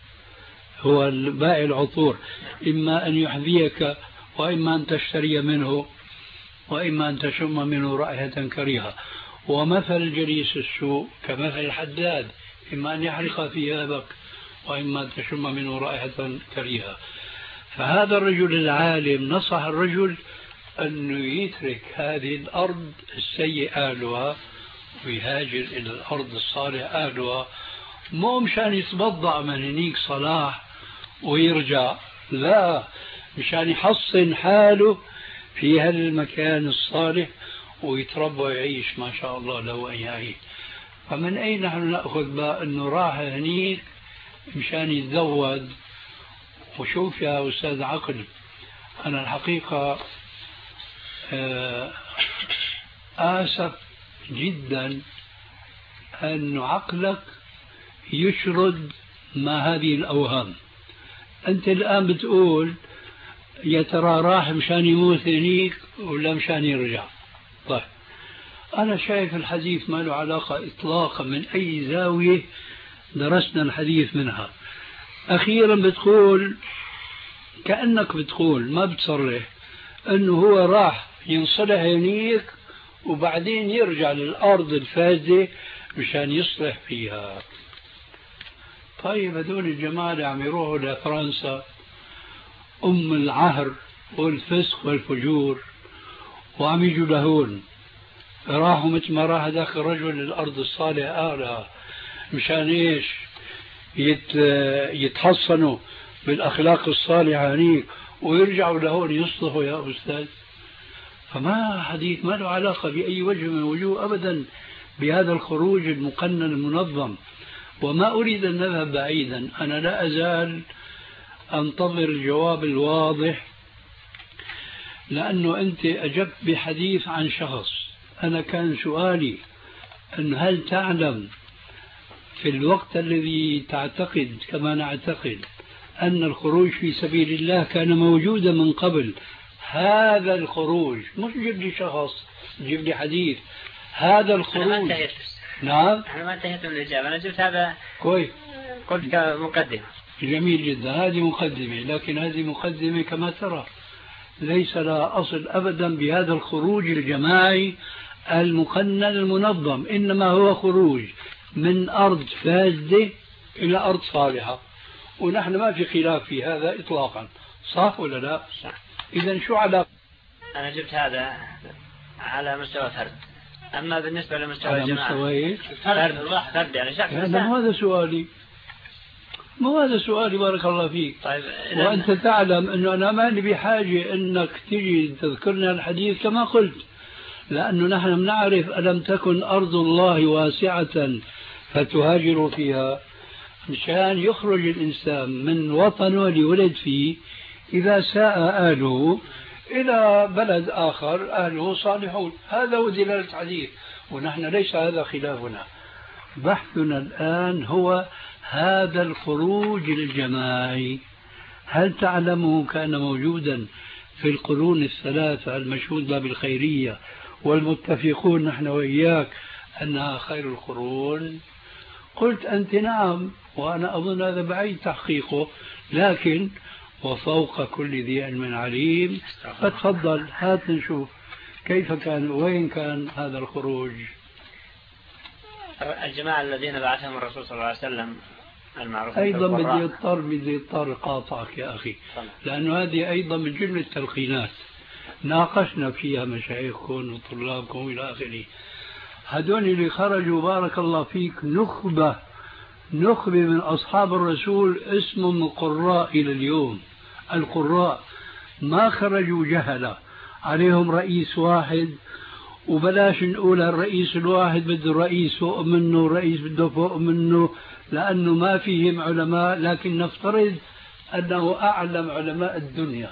C: هو البائع العطور، إما أن يحذيك وإما أن تشتري منه وإما أن تشم منه رائحة كريهة. ومثل الجليس السوء كمثل الحداد، إما أن يحرق ثيابك وإما أن تشم منه رائحة كريهة. فهذا الرجل العالم نصح الرجل أنه يترك هذه الأرض السيء أهلها ويهاجر إلى الأرض الصالح أهلها، مو مشان يتبضع من هنيك صلاح ويرجع، لا، مشان يحصن حاله في هالمكان الصالح ويتربى ويعيش ما شاء الله له أن يعيش. فمن أين نحن نأخذ بقى أنه راح هنيك مشان يتزود؟ وشوف يا أستاذ عقل، أنا الحقيقة آسف جدا أن عقلك يشرد ما هذه الأوهام. أنت الآن بتقول يا ترى راح مشان يموت هنيك ولا مشان يرجع. طيب أنا شايف الحديث ما له علاقة إطلاقا من أي زاوية درسنا الحديث منها. أخيرا بتقول كأنك بتقول ما بتصرح أنه هو راح ينصلح هنيك وبعدين يرجع للأرض الفاسدة مشان يصلح فيها. طيب هذول الجماعة اللي عم يروحوا لفرنسا أم العهر والفسق والفجور وعم يجوا لهون، راحوا مثل ما راح ذاك الرجل للأرض الصالحة أهلها مشان إيش؟ يت يتحصنوا بالأخلاق الصالحة هنيك ويرجعوا لهون يصلحوا يا أستاذ. فما حديث ما له علاقة بأي وجه من الوجوه أبدا بهذا الخروج المقنن المنظم. وما أريد أن نذهب بعيدا، أنا لا أزال أنتظر الجواب الواضح، لأنه أنت أجبت بحديث عن شخص. أنا كان سؤالي أن هل تعلم في الوقت الذي تعتقد كما نعتقد أن الخروج في سبيل الله كان موجودا من قبل، هذا الخروج مش جيب لي شخص، جيب لي حديث. هذا الخروج نعم
D: أنا ما انتهيت من الإجابة، أنا جبت هذا
C: كويس،
D: قلت كمقدمة.
C: جميل جدا، هذه مقدمة، لكن هذه مقدمة كما ترى ليس لها أصل أبدا بهذا الخروج الجماعي المقنن المنظم، إنما هو خروج من أرض فاسدة إلى أرض صالحة، ونحن ما في خلاف في هذا إطلاقا، صح ولا لا؟
D: صح.
C: إذن شو علاقة؟
D: أنا جبت هذا على مستوى فرد، أما بالنسبة لمستوى
C: على
D: الجماعة
C: مستوى إيه؟
D: فرد فرد يعني شخص.
C: هذا هذا سؤالي، مو هذا سؤالي بارك الله فيك.
D: طيب
C: وأنت تعلم أنه أنا ماني بحاجة أنك تجي تذكرنا الحديث كما قلت، لأنه نحن بنعرف ألم تكن أرض الله واسعة فتهاجروا فيها. مشان يخرج الإنسان من وطنه اللي ولد فيه إذا ساء أهله إلى بلد آخر أهله صالحون. هذا هو دلالة الحديث، ونحن ليس هذا خلافنا. بحثنا الآن هو هذا الخروج الجماعي، هل تعلمه كان موجودا في القرون الثلاثة المشهود بالخيرية والمتفقون نحن وإياك أنها خير القرون؟ قلت أنت نعم، وأنا أظن هذا بعيد تحقيقه، لكن وفوق كل ذي علم عليم. فتفضل هات نشوف كيف كان، وين كان هذا الخروج.
D: الجماعة الذين بعثهم الرسول صلى الله عليه وسلم المعروف
C: أيضا بدي اضطر بدي اضطر قاطعك يا أخي، لأنه هذه أيضا من جملة التلقينات ناقشنا فيها مشايخكم وطلابكم إلى آخره. هدول اللي خرجوا بارك الله فيك نخبة نخبة من أصحاب الرسول اسمهم القراء إلى اليوم. القراء ما خرجوا جهلة عليهم رئيس واحد، وبلاش نقول الرئيس الواحد بده رئيس فوق منه، رئيس بده فوق منه، لأنه ما فيهم علماء، لكن نفترض أنه أعلم علماء الدنيا،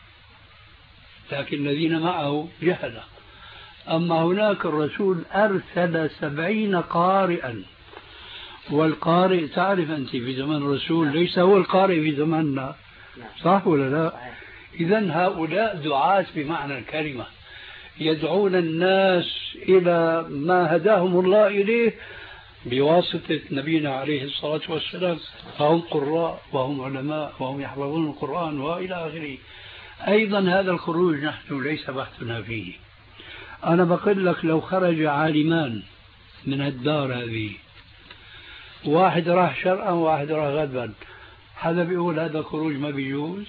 C: لكن الذين معه جهلة. أما هناك الرسول أرسل سبعين قارئا، والقارئ تعرف أنت في زمن الرسول ليس هو القارئ في زماننا، صح ولا لا؟ إذن هؤلاء دعاة بمعنى الكلمة، يدعون الناس إلى ما هداهم الله إليه بواسطة نبينا عليه الصلاة والسلام، فهم قراء وهم علماء وهم يحفظون القرآن وإلى آخره. أيضا هذا الخروج نحن ليس بحثنا فيه. أنا بقول لك لو خرج عالمان من الدار هذه، واحد راح شرقا وواحد راح غربا، حدا بيقول هذا الخروج ما بيجوز؟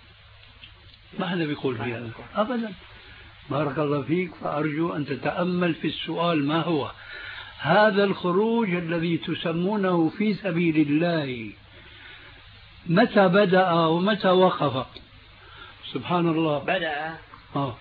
C: ما حدا بيقول في هذا أبدا. بارك الله فيك. فأرجو أن تتأمل في السؤال ما هو هذا الخروج الذي تسمونه في سبيل الله، متى بدأ ومتى وقف؟ سبحان الله.
D: بدأ
C: آه.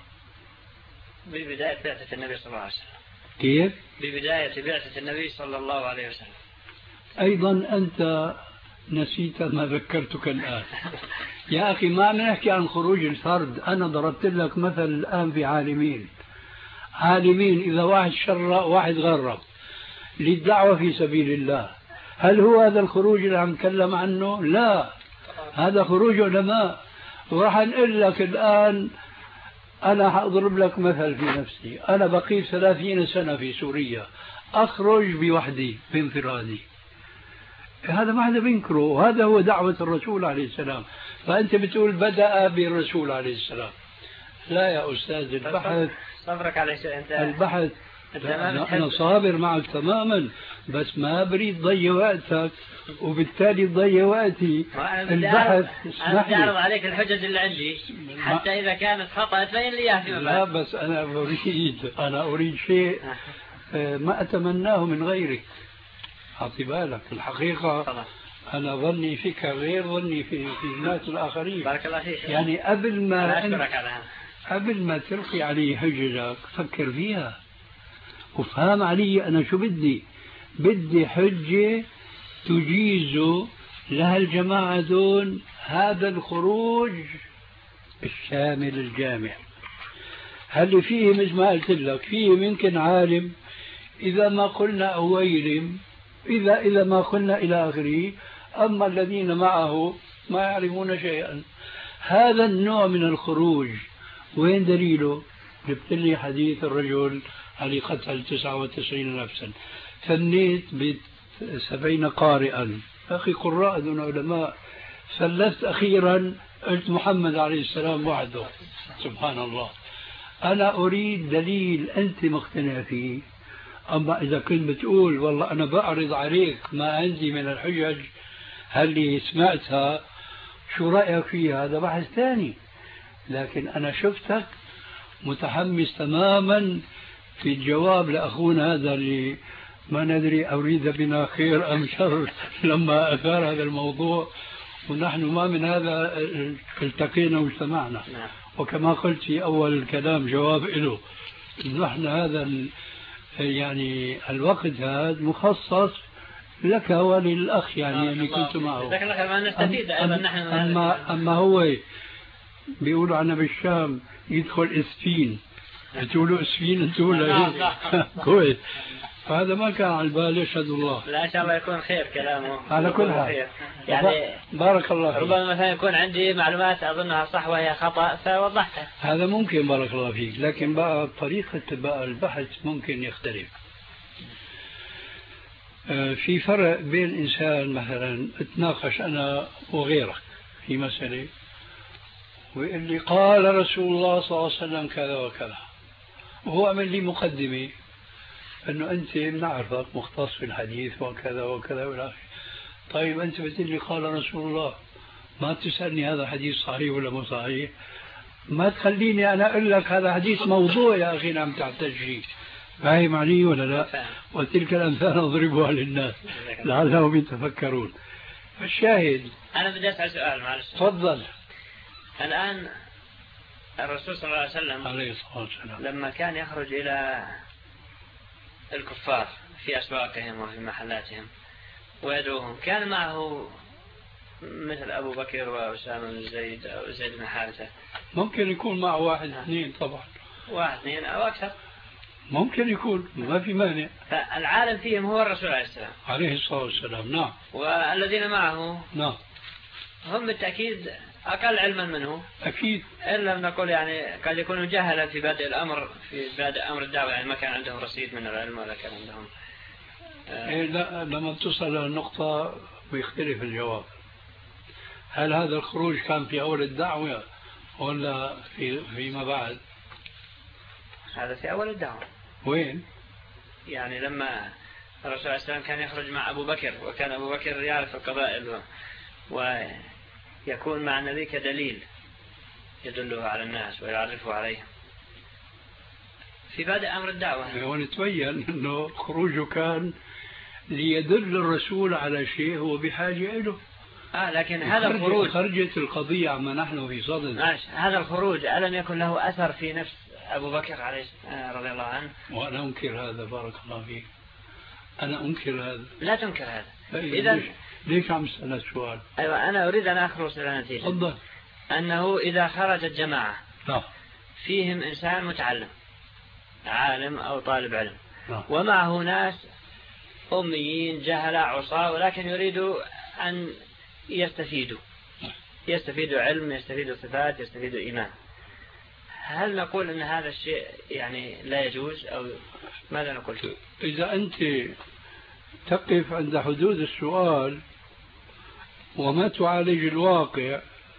D: ببداية بعثة النبي صلى الله عليه وسلم.
C: كيف؟
D: ببداية بعثة النبي صلى الله عليه وسلم.
C: أيضا أنت نسيت ما ذكرتك الآن. يا أخي ما نحكي عن خروج الفرد. أنا ضربت لك مثل الآن في عالمين. عالمين إذا واحد شرع واحد غرب للدعوة في سبيل الله، هل هو هذا الخروج اللي عم نتكلم عنه؟ لا، هذا خروج علماء. وراح نقول لك الآن، أنا حأضرب لك مثل في نفسي. أنا بقيت ثلاثين سنة في سوريا، أخرج بوحدي بانفرادي، هذا ما حدا بينكره، هذا هو دعوة الرسول عليه السلام. فأنت بتقول بدأ بالرسول عليه السلام. لا يا أستاذ، البحث
D: صبرك على شيء أنت
C: البحث أنا صابر معك تماما، بس ما بريد ضيع وقتك وبالتالي تضيع وقتي.
D: البحث أنا أعرض عليك الحجج اللي عندي حتى إذا كانت خطأ تبين لي إياها فيما بعد.
C: لا بس أنا أريد أنا أريد شيء ما أتمناه من غيرك. أعطي بالك الحقيقة طبعا. أنا ظني فيك غير ظني في في الناس الآخرين.
D: بارك الله فيك.
C: يعني قبل ما
D: أشكرك على هذا.
C: قبل ما تلقي علي حججك فكر فيها وفهم علي أنا شو بدي. بدي حجة تجيز لها الجماعة دون هذا الخروج الشامل الجامع. هل فيه مثل ما قلت لك فيه ممكن عالم إذا ما قلنا أويلم، إذا إذا ما قلنا إلى آخره، أما الذين معه ما يعرفون شيئا. هذا النوع من الخروج وين دليله؟ جبت لي حديث الرجل علي قتل تسعة وتسعين نفسا، فنيت بسبعين قارئا. أخي قراء دون علماء. فلست أخيرا قلت محمد عليه السلام وحده. سبحان الله. أنا أريد دليل أنت مقتنع فيه. أما إذا كنت بتقول والله أنا بعرض عليك ما عندي من الحجج هل سمعتها شو رأيك فيها، هذا بحث ثاني. لكن أنا شفتك متحمس تماما في الجواب لأخونا هذا اللي ما ندري أريد بنا خير أم شر لما أثار هذا الموضوع، ونحن ما من هذا التقينا واجتمعنا. وكما قلت في أول الكلام جواب له، نحن هذا يعني الوقت هذا مخصص لك وللأخ يعني اللي كنت معه.
D: لكن ما نستفيد أيضا نحن.
C: أما, أما هو بيقولوا عنا بالشام يدخل إسفين، بتقولوا إسفين أنتوا ولا كويس. فهذا ما كان على البال. يشهد الله.
D: لا إن شاء الله يكون خير كلامه
C: على كل حال.
D: يعني
C: بارك الله فيك.
D: ربما مثلا يكون عندي معلومات أظنها صح وهي خطأ فوضحتها.
C: هذا ممكن. بارك الله فيك. لكن بقى طريقة بقى البحث ممكن يختلف. في فرق بين إنسان مثلا اتناقش أنا وغيرك في مسألة ويقول لي قال رسول الله صلى الله عليه وسلم كذا وكذا، وهو عمل لي مقدمة أنه أنت بنعرفك مختص في الحديث وكذا وكذا ولا. طيب أنت بتقول لي قال رسول الله، ما تسألني هذا حديث صحيح ولا مو صحيح، ما تخليني أنا أقول لك هذا حديث موضوع يا أخي نعم تحتاج فيه. فاهم علي ولا لا؟ وتلك الأمثال نضربها للناس لعلهم يتفكرون. الشاهد
D: أنا بدي أسأل سؤال معلش.
C: تفضل.
D: الآن الرسول صلى الله عليه وسلم
C: عليه الصلاة والسلام
D: لما كان يخرج إلى الكفار في أسواقهم وفي محلاتهم ويدعوهم كان معه مثل أبو بكر وأسامة بن زيد أو زيد بن حارثة؟
C: ممكن يكون معه واحد اثنين طبعا.
D: واحد اثنين أو أكثر
C: ممكن يكون، ما في مانع.
D: فالعالم فيهم هو الرسول عليه السلام
C: عليه الصلاة والسلام. نعم.
D: والذين معه
C: نعم
D: هم بالتأكيد أقل علما منه.
C: أكيد.
D: إن لم نقول يعني قد يكونوا جهلا في بادئ الأمر في بادئ أمر الدعوة، يعني ما كان عندهم رصيد من العلم ولا كان عندهم.
C: آه إيه لا، لما تصل للنقطة بيختلف الجواب. هل هذا الخروج كان في أول الدعوة ولا في فيما بعد؟
D: هذا في أول الدعوة.
C: وين؟
D: يعني لما الرسول عليه السلام كان يخرج مع أبو بكر، وكان أبو بكر يعرف القبائل ويكون مع النبي كدليل يدله على الناس ويعرفه عليهم في بادئ أمر الدعوة.
C: ونتبين أنه خروجه كان ليدل الرسول على شيء هو بحاجة له.
D: آه لكن هذا الخروج
C: خرجت القضية عما نحن في صدد.
D: هذا الخروج ألم يكن له أثر في نفس أبو بكر عليه رضي الله عنه؟
C: وأنا أنكر هذا. بارك الله فيك. أنا أنكر هذا.
D: لا تنكر هذا.
C: إذا ليش عم تسأل السؤال؟
D: أيوة أنا أريد أن أخلص إلى نتيجة.
C: تفضل.
D: أنه إذا خرجت جماعة
C: نعم
D: فيهم إنسان متعلم عالم أو طالب علم
C: نعم.
D: ومعه ناس أميين جهلة عصاة ولكن يريدوا أن يستفيدوا يستفيدوا علم، يستفيدوا صفات، يستفيدوا إيمان، هل نقول أن هذا الشيء يعني لا يجوز أو ماذا نقول؟
C: إذا أنت تقف عند حدود السؤال وما تعالج الواقع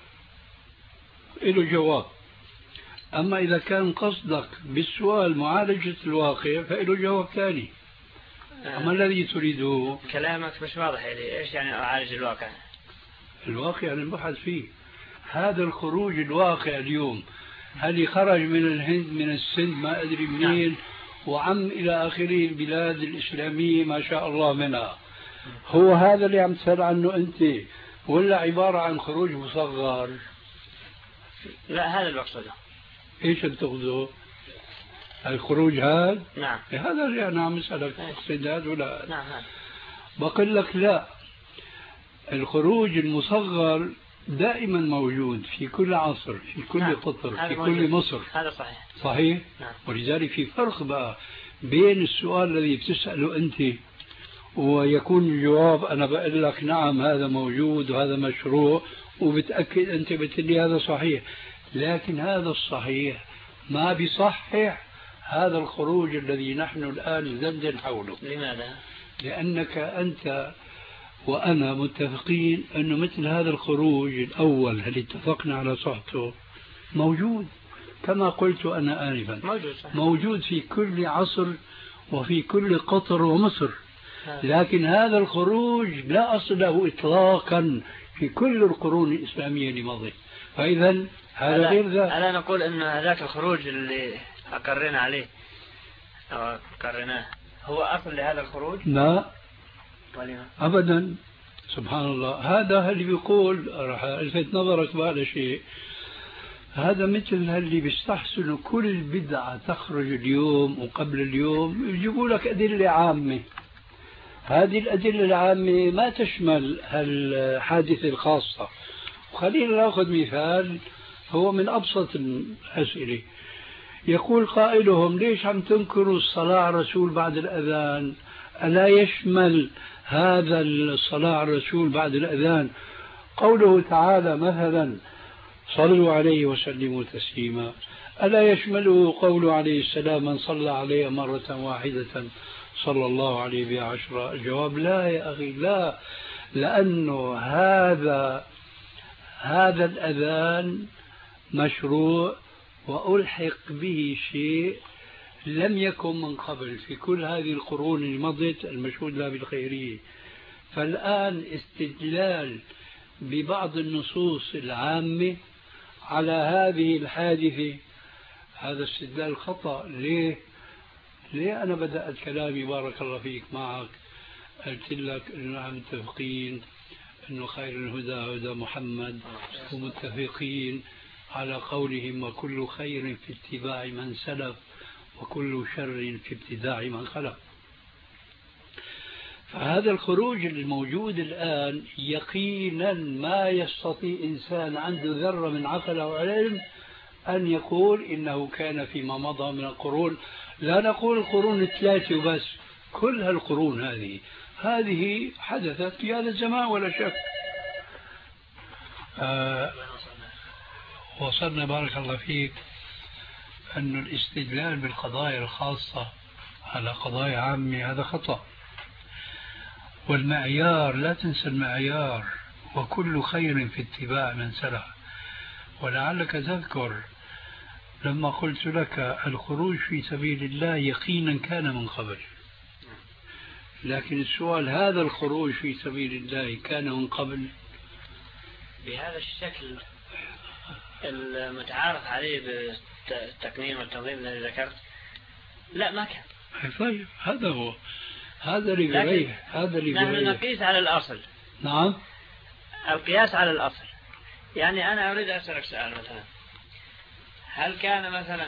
C: له جواب. أما إذا كان قصدك بالسؤال معالجة الواقع فله جواب ثاني. أما الذي تريده
D: كلامك مش واضح لي. إيش يعني أعالج الواقع؟
C: الواقع اللي نبحث فيه هذا الخروج الواقع اليوم، هل خرج من الهند من السند ما أدري منين وعم إلى آخره البلاد الإسلامية ما شاء الله منها، هو هذا اللي عم تسأل عنه أنت ولا عبارة عن خروج مصغر؟
D: لا هذا المقصود.
C: إيش بتقصده؟ الخروج هذا؟
D: نعم.
C: هذا اللي أنا عم أسألك تقصد هذا ولا؟
D: نعم هذا.
C: بقول لك لا، الخروج المصغر دائما موجود في كل عصر في كل
D: نعم.
C: قطر في
D: موجود.
C: كل مصر.
D: هذا صحيح.
C: صحيح؟
D: نعم.
C: ولذلك في فرق بقى بين السؤال الذي بتسأله أنت ويكون الجواب أنا بقول لك نعم هذا موجود وهذا مشروع وبتأكد أنت بتقولي هذا صحيح، لكن هذا الصحيح ما بيصحح هذا الخروج الذي نحن الآن ندندن حوله.
D: لماذا؟
C: لأنك أنت وأنا متفقين أنه مثل هذا الخروج الأول اللي اتفقنا على صحته موجود كما قلت أنا آنفا،
D: موجود, صحيح.
C: موجود في كل عصر وفي كل قطر ومصر. لكن هذا الخروج لا أصل له إطلاقا في كل القرون الإسلامية اللي مضت. فإذا هذا غير ذلك.
D: ألا نقول أن هذاك الخروج اللي أقرنا عليه أو أقرناه هو أصل لهذا الخروج؟
C: لا
D: ولما؟
C: أبدا. سبحان الله. هذا اللي بيقول راح ألفت نظرك بهذا شيء، هذا مثل اللي بيستحسنوا كل بدعة تخرج اليوم وقبل اليوم يجيبوا لك أدلة عامة. هذه الأدلة العامة ما تشمل الحادثة الخاصة. وخلينا نأخذ مثال هو من أبسط الأسئلة. يقول قائلهم ليش عم تنكروا الصلاة على الرسول بعد الأذان؟ ألا يشمل هذا الصلاة على الرسول بعد الأذان قوله تعالى مثلا صلوا عليه وسلموا تسليما؟ ألا يشمله قوله عليه السلام من صلى عليه مرة واحدة صلى الله عليه بها عشرة؟ الجواب لا يا أخي، لا، لأنه هذا هذا الأذان مشروع وألحق به شيء لم يكن من قبل في كل هذه القرون اللي مضت المشهود لها بالخيرية. فالآن استدلال ببعض النصوص العامة على هذه الحادثة هذا استدلال خطأ. ليه؟ ليه أنا بدأت كلامي بارك الله فيك معك قلت لك إنه نحن متفقين إنه خير الهدى هدى محمد ومتفقين على قولهم وكل خير في اتباع من سلف وكل شر في ابتداع من خلف. فهذا الخروج الموجود الآن يقينا ما يستطيع إنسان عنده ذرة من عقل أو علم أن يقول إنه كان فيما مضى من القرون. لا نقول القرون الثلاثة وبس، كل هالقرون هذه هذه حدثت في هذا الزمان ولا شك. آه وصلنا بارك الله فيك أن الاستدلال بالقضايا الخاصة على قضايا عامة هذا خطأ. والمعيار لا تنسى المعيار وكل خير في اتباع من سلف. ولعلك تذكر لما قلت لك الخروج في سبيل الله يقينا كان من قبل، لكن السؤال هذا الخروج في سبيل الله كان من قبل
D: بهذا الشكل المتعارف عليه بالتقنين والتنظيم الذي ذكرت؟ لا ما كان.
C: طيب هذا هو، هذا اللي بريح، هذا اللي
D: نحن نقيس على الأصل.
C: نعم،
D: القياس على الأصل. يعني أنا أريد أسألك سؤال مثلا، هل كان مثلا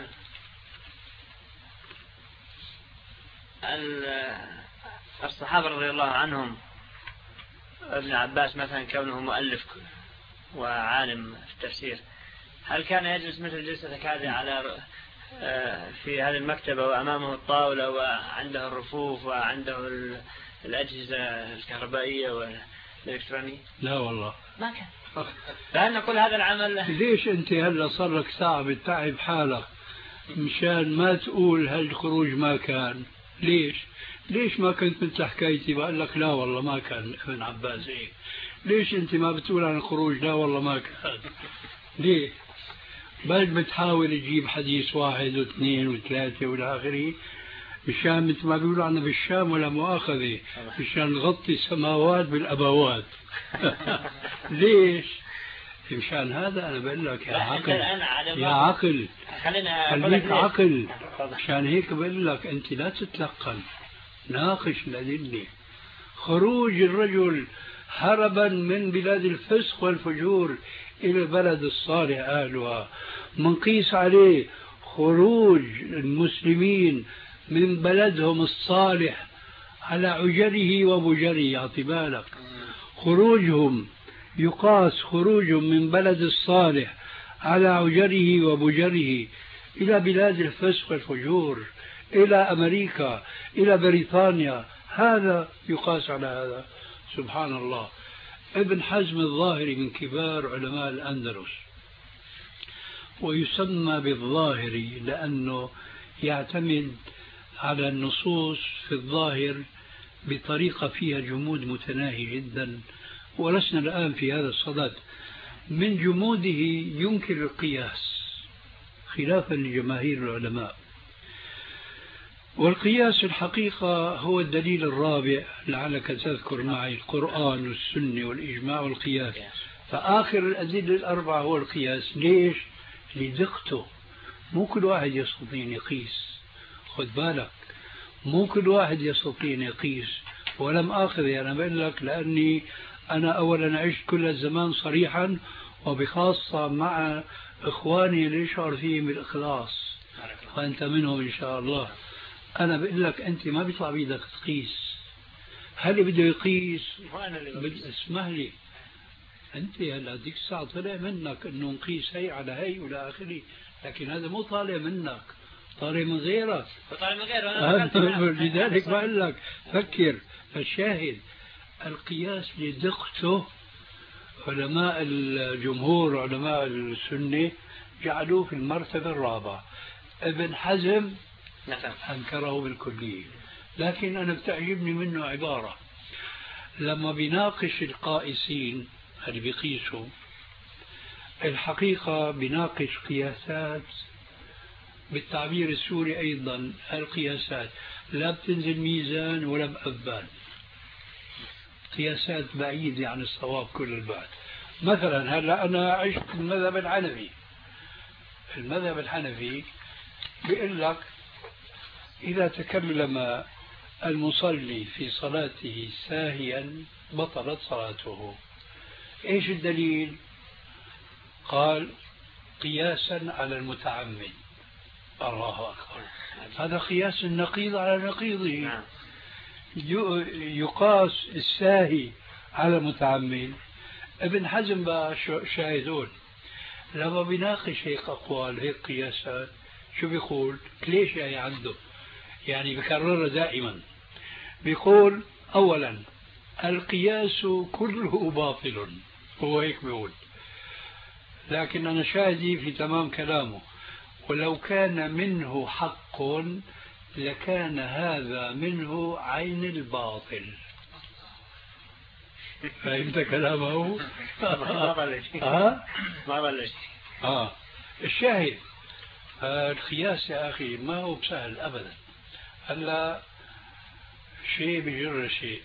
D: الصحابة رضي الله عنهم ابن عباس مثلا كونه مؤلف وعالم في التفسير، هل كان يجلس مثل جلسة كذا على في هذه المكتبة وأمامه الطاولة وعنده الرفوف وعنده الأجهزة الكهربائية والإلكترونية؟
C: لا والله
D: ما كان. فهل نقول هذا العمل؟
C: ليش أنت هلا صار لك ساعة بتتعب حالك مشان ما تقول هالخروج ما كان؟ ليش؟ ليش ما كنت مثل حكايتي بقول لك لا والله ما كان ابن عباس هيك؟ ليش أنت ما بتقول عن الخروج لا والله ما كان؟ ليه؟ بل بتحاول تجيب حديث واحد واثنين وثلاثة والى آخره مشان مثل ما بيقولوا عنا بالشام ولا مؤاخذة مشان نغطي السماوات بالأبوات. ليش؟ مشان هذا أنا بقول لك يا عقل يا عقل خليك عقل. مشان هيك بقول لك أنت لا تتلقن، ناقش الأدلة. خروج الرجل هربا من بلاد الفسق والفجور إلى البلد الصالح أهلها منقيس عليه خروج المسلمين من بلدهم الصالح على عجره وبجره. اعطي بالك، خروجهم يقاس خروجهم من بلد الصالح على عجره وبجره إلى بلاد الفسق والفجور، إلى أمريكا، إلى بريطانيا، هذا يقاس على هذا. سبحان الله. ابن حزم الظاهري من كبار علماء الأندلس، ويسمى بالظاهري لأنه يعتمد على النصوص في الظاهر بطريقة فيها جمود متناهي جدا، ولسنا الآن في هذا الصدد. من جموده ينكر القياس خلافا لجماهير العلماء. والقياس الحقيقة هو الدليل الرابع، لعلك تذكر معي القرآن والسنة والإجماع والقياس. فآخر الأدلة الأربعة هو القياس. ليش؟ لدقته. مو كل واحد يستطيع يقيس، خذ بالك، مو كل واحد يستطيع يقيس. ولم آخذ أنا بقول لك لأني أنا أولا عشت كل الزمان صريحا، وبخاصة مع إخواني اللي يشعر فيهم بالإخلاص، وأنت منهم إن شاء الله. أنا بقول لك أنت ما بيطلع بيدك تقيس، هل بده يقيس؟
D: وأنا اللي
C: بد... اسمح لي، أنت هلا ديك الساعة طلع منك إنه نقيس هي على هي ولا آخره، لكن هذا مو طالع منك، طالع من غيرك.
D: طالع من غيره.
C: لذلك بقول لك فكر. فالشاهد القياس لدقته علماء الجمهور علماء السنة جعلوه في المرتبة الرابعة. ابن حزم أنكره بالكلية، لكن أنا بتعجبني منه عبارة لما بيناقش القائسين اللي بيقيسوا الحقيقة بيناقش قياسات بالتعبير السوري أيضا. القياسات لا بتنزل ميزان ولا بأبان، قياسات بعيدة عن الصواب كل البعد. مثلا هلا أنا عشت المذهب الحنفي. المذهب الحنفي بيقول لك إذا تكلم المصلي في صلاته ساهيا بطلت صلاته. إيش الدليل؟ قال قياسا على المتعمد. الله أكبر، هذا قياس النقيض على نقيضه. يقاس الساهي على المتعمد. ابن حزم بقى شاهدون لما بيناقش هيك أقوال هيك قياسات شو بيقول؟ ليش يعني عنده يعني بكررها دائما. بيقول أولا القياس كله باطل، هو هيك بيقول، لكن أنا شاهدي في تمام كلامه، ولو كان منه حق لكان هذا منه عين الباطل. فهمت كلامه؟
D: ما بلش ما بلش
C: آه الشاهد القياس يا أخي ما هو بسهل أبدا. هلا شيء بجر شيء.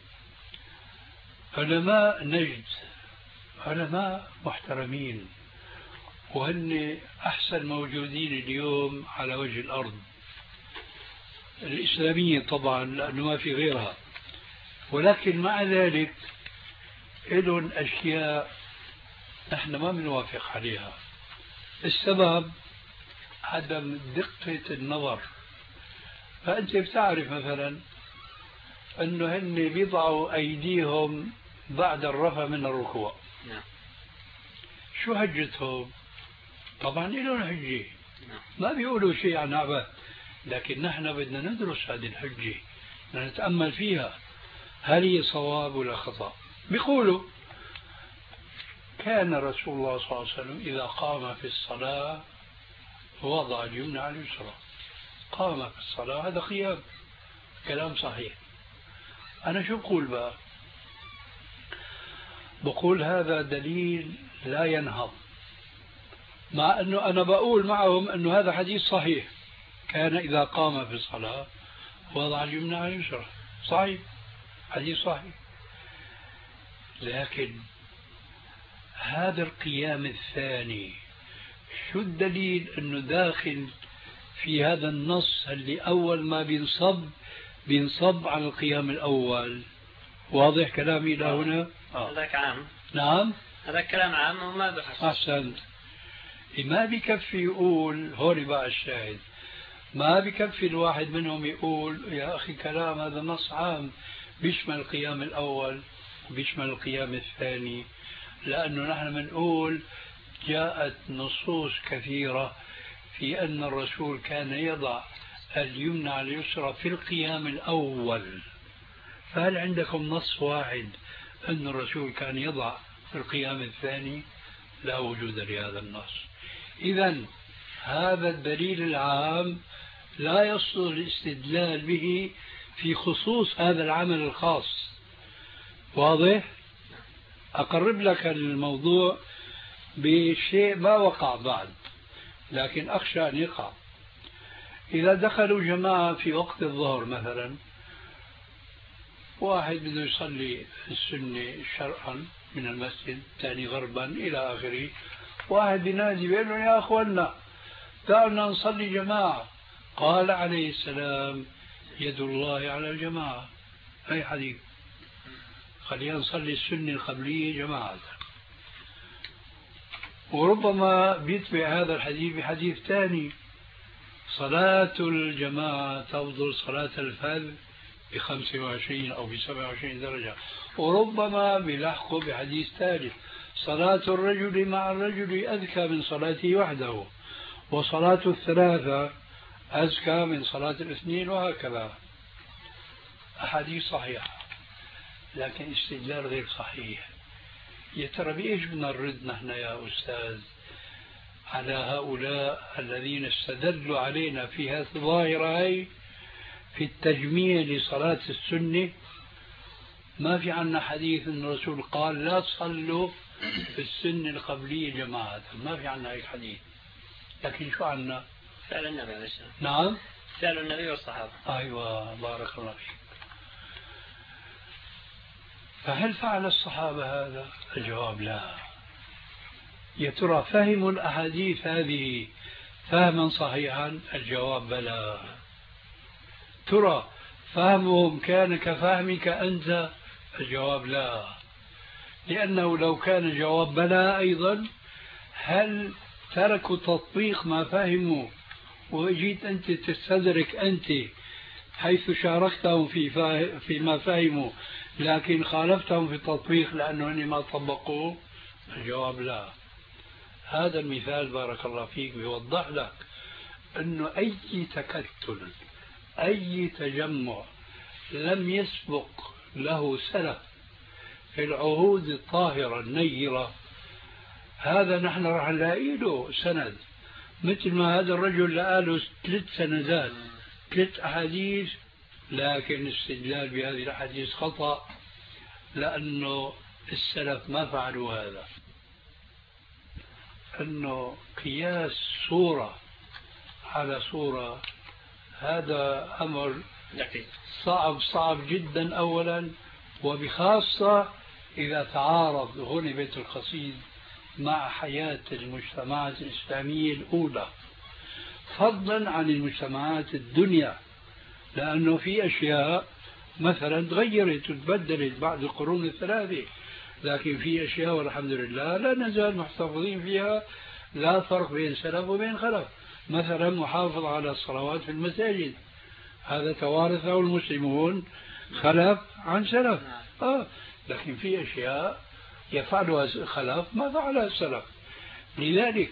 C: علماء نجد علماء محترمين وهن أحسن موجودين اليوم على وجه الأرض الإسلامية طبعا لأنه ما في غيرها، ولكن مع ذلك لهم أشياء نحن ما بنوافق عليها. السبب عدم دقة النظر. فأنت بتعرف مثلا أنه هن بيضعوا أيديهم بعد الرفع من الركوع. شو هجتهم؟ طبعا لهم حجة، ما بيقولوا شيء عن عباد، لكن نحن بدنا ندرس هذه الحجة، بدنا نتأمل فيها هل هي صواب ولا خطأ. بيقولوا كان رسول الله صلى الله عليه وسلم إذا قام في الصلاة وضع اليمنى على اليسرى. قام في الصلاة هذا قيام، كلام صحيح. أنا شو بقول بقى؟ بقول هذا دليل لا ينهض، مع أنه أنا بقول معهم أنه هذا حديث صحيح. كان إذا قام في الصلاة وضع اليمنى على اليسرى، صحيح، حديث صحيح. لكن هذا القيام الثاني شو الدليل أنه داخل في هذا النص اللي أول ما بينصب بينصب على القيام الأول؟ واضح كلامي إلى هنا؟
D: هذاك عام.
C: نعم
D: هذا كلام عام وما بحث.
C: أحسنت. ما بكفي يقول هون بقى الشاهد، ما بكفي الواحد منهم يقول يا أخي كلام هذا نص عام بيشمل القيام الأول وبيشمل القيام الثاني، لأنه نحن بنقول جاءت نصوص كثيرة في أن الرسول كان يضع اليمنى على اليسرى في القيام الأول. فهل عندكم نص واحد أن الرسول كان يضع في القيام الثاني؟ لا وجود لهذا النص. إذن هذا الدليل العام لا يصلح الاستدلال به في خصوص هذا العمل الخاص. واضح؟ أقرب لك الموضوع بشيء ما وقع بعد لكن أخشى أن يقع. إذا دخلوا جماعة في وقت الظهر مثلا، واحد بده يصلي السنة شرعا من المسجد، ثاني غربا إلى آخره، واحد ينادي بيقول له يا أخوانا تعالوا نصلي جماعة. قال عليه السلام يد الله على الجماعة. أي حديث؟ خلينا نصلي السنة القبلية جماعة. وربما بيتبع هذا الحديث بحديث ثاني: صلاة الجماعة تفضل صلاة الفذ بخمسة وعشرين أو بسبعة وعشرين درجة، وربما بلحقه بحديث ثالث: صلاة الرجل مع الرجل أذكى من صلاته وحده، وصلاة الثلاثة أزكى من صلاة الاثنين، وهكذا. أحاديث صحيحة، لكن استدلال غير صحيح. يا ترى بإيش بدنا نرد نحن يا أستاذ على هؤلاء الذين استدلوا علينا في هذه الظاهرة هي في التجميع لصلاة السنة؟ ما في عنا حديث أن الرسول قال لا تصلوا في السنة القبلية جماعة، ما في عنا هيك حديث. لكن شو عنا؟
D: فعل النبي عليه السلام.
C: نعم،
D: فعل النبي والصحابة.
C: أيوة، بارك الله فيك. فهل فعل الصحابة هذا؟ الجواب لا. يا ترى فهموا الأحاديث هذه فهما صحيحا؟ الجواب بلى. ترى فهمهم كان كفهمك أنت؟ الجواب لا. لأنه لو كان جواب بلى أيضا، هل تركوا تطبيق ما فهموا وجيت أنت تستدرك أنت حيث شاركتهم في فيما فهموا لكن خالفتهم في التطبيق لأنهم ما طبقوه؟ الجواب لا. هذا المثال بارك الله فيك بيوضح لك أنه أي تكتل، أي تجمع لم يسبق له سلف في العهود الطاهرة النيرة، هذا نحن راح نلاقي له سند. مثل ما هذا الرجل لقى له ثلاث سندات، ثلاث أحاديث، لكن الاستدلال بهذه الأحاديث خطأ، لأنه السلف ما فعلوا هذا. أنه قياس صورة على صورة هذا أمر صعب صعب جدا أولا، وبخاصة إذا تعارض هنا بيت القصيد مع حياة المجتمعات الإسلامية الأولى، فضلا عن المجتمعات الدنيا، لأنه في أشياء مثلا تغيرت وتبدلت بعد القرون الثلاثة، لكن في أشياء والحمد لله لا نزال محتفظين فيها، لا فرق بين سلف وبين خلف. مثلا محافظة على الصلوات في المساجد، هذا توارثه المسلمون خلف عن سلف. آه. لكن في أشياء يفعلها الخلف ما فعلها السلف. لذلك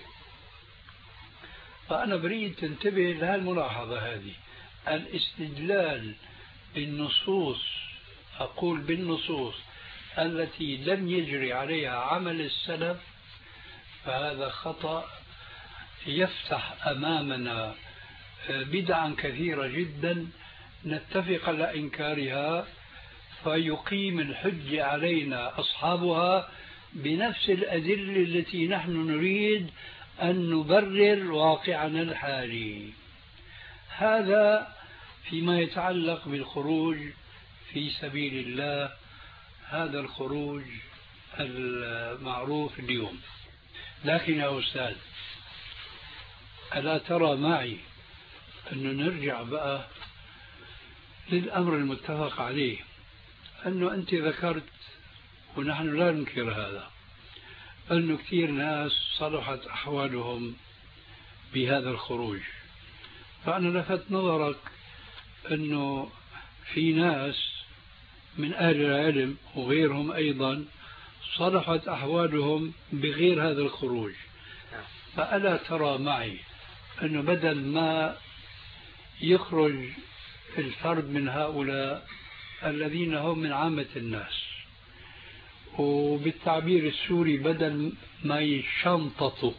C: فأنا بريد تنتبه لهالملاحظة هذه، الاستدلال بالنصوص، أقول بالنصوص التي لم يجري عليها عمل السلف، فهذا خطأ يفتح أمامنا بدعا كثيرة جدا نتفق على إنكارها، فيقيم الحجة علينا أصحابها بنفس الأدلة التي نحن نريد أن نبرر واقعنا الحالي. هذا فيما يتعلق بالخروج في سبيل الله، هذا الخروج المعروف اليوم. لكن يا أستاذ، ألا ترى معي أنه نرجع بقى للأمر المتفق عليه، أنه أنت ذكرت ونحن لا ننكر هذا، أنه كثير ناس صلحت أحوالهم بهذا الخروج. فأنا لفت نظرك أنه في ناس من أهل العلم وغيرهم أيضا صلحت أحوالهم بغير هذا الخروج. فألا ترى معي أنه بدل ما يخرج الفرد من هؤلاء الذين هم من عامة الناس، وبالتعبير السوري بدل ما يشنططوا.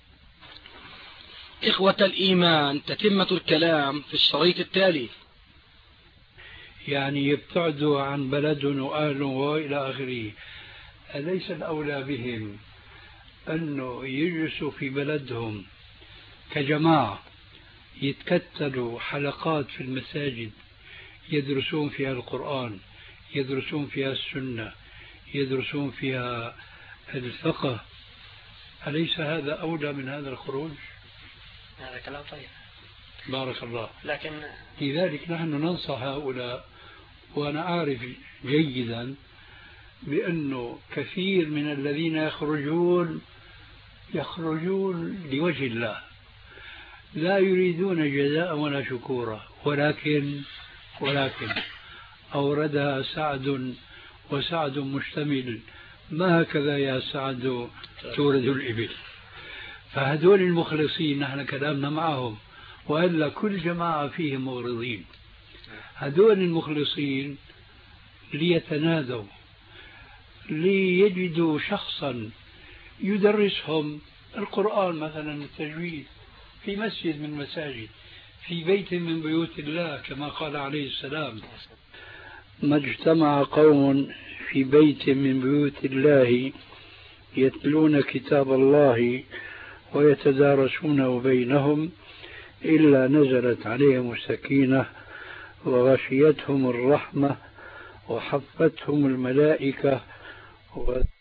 B: إخوة الإيمان، تتمة الكلام في الشريط التالي.
C: يعني يبتعدوا عن بلدهم وأهلهم وإلى آخره. أليس الأولى بهم أنه يجلسوا في بلدهم كجماعة، يتكتلوا حلقات في المساجد يدرسون فيها القرآن، يدرسون فيها السنة، يدرسون فيها الفقه؟ أليس هذا أولى من هذا الخروج؟
D: هذا كلام طيب،
C: بارك الله.
D: لكن
C: لذلك نحن ننصح هؤلاء، وأنا أعرف جيدا بأنه كثير من الذين يخرجون يخرجون لوجه الله، لا يريدون جزاء ولا شكورا، ولكن ولكن أوردها سعد وسعد مشتمل، ما هكذا يا سعد تورد الإبل. فهدول المخلصين نحن كلامنا معهم، وإلا كل جماعة فيهم مغرضين. هدول المخلصين ليتنادوا، ليجدوا شخصا يدرسهم القرآن مثلا التجويد في مسجد من المساجد، في بيت من بيوت الله، كما قال عليه السلام: ما اجتمع قوم في بيت من بيوت الله يتلون كتاب الله ويتدارسونه بينهم إلا نزلت عليهم السكينة وغشيتهم الرحمة وحفتهم الملائكة و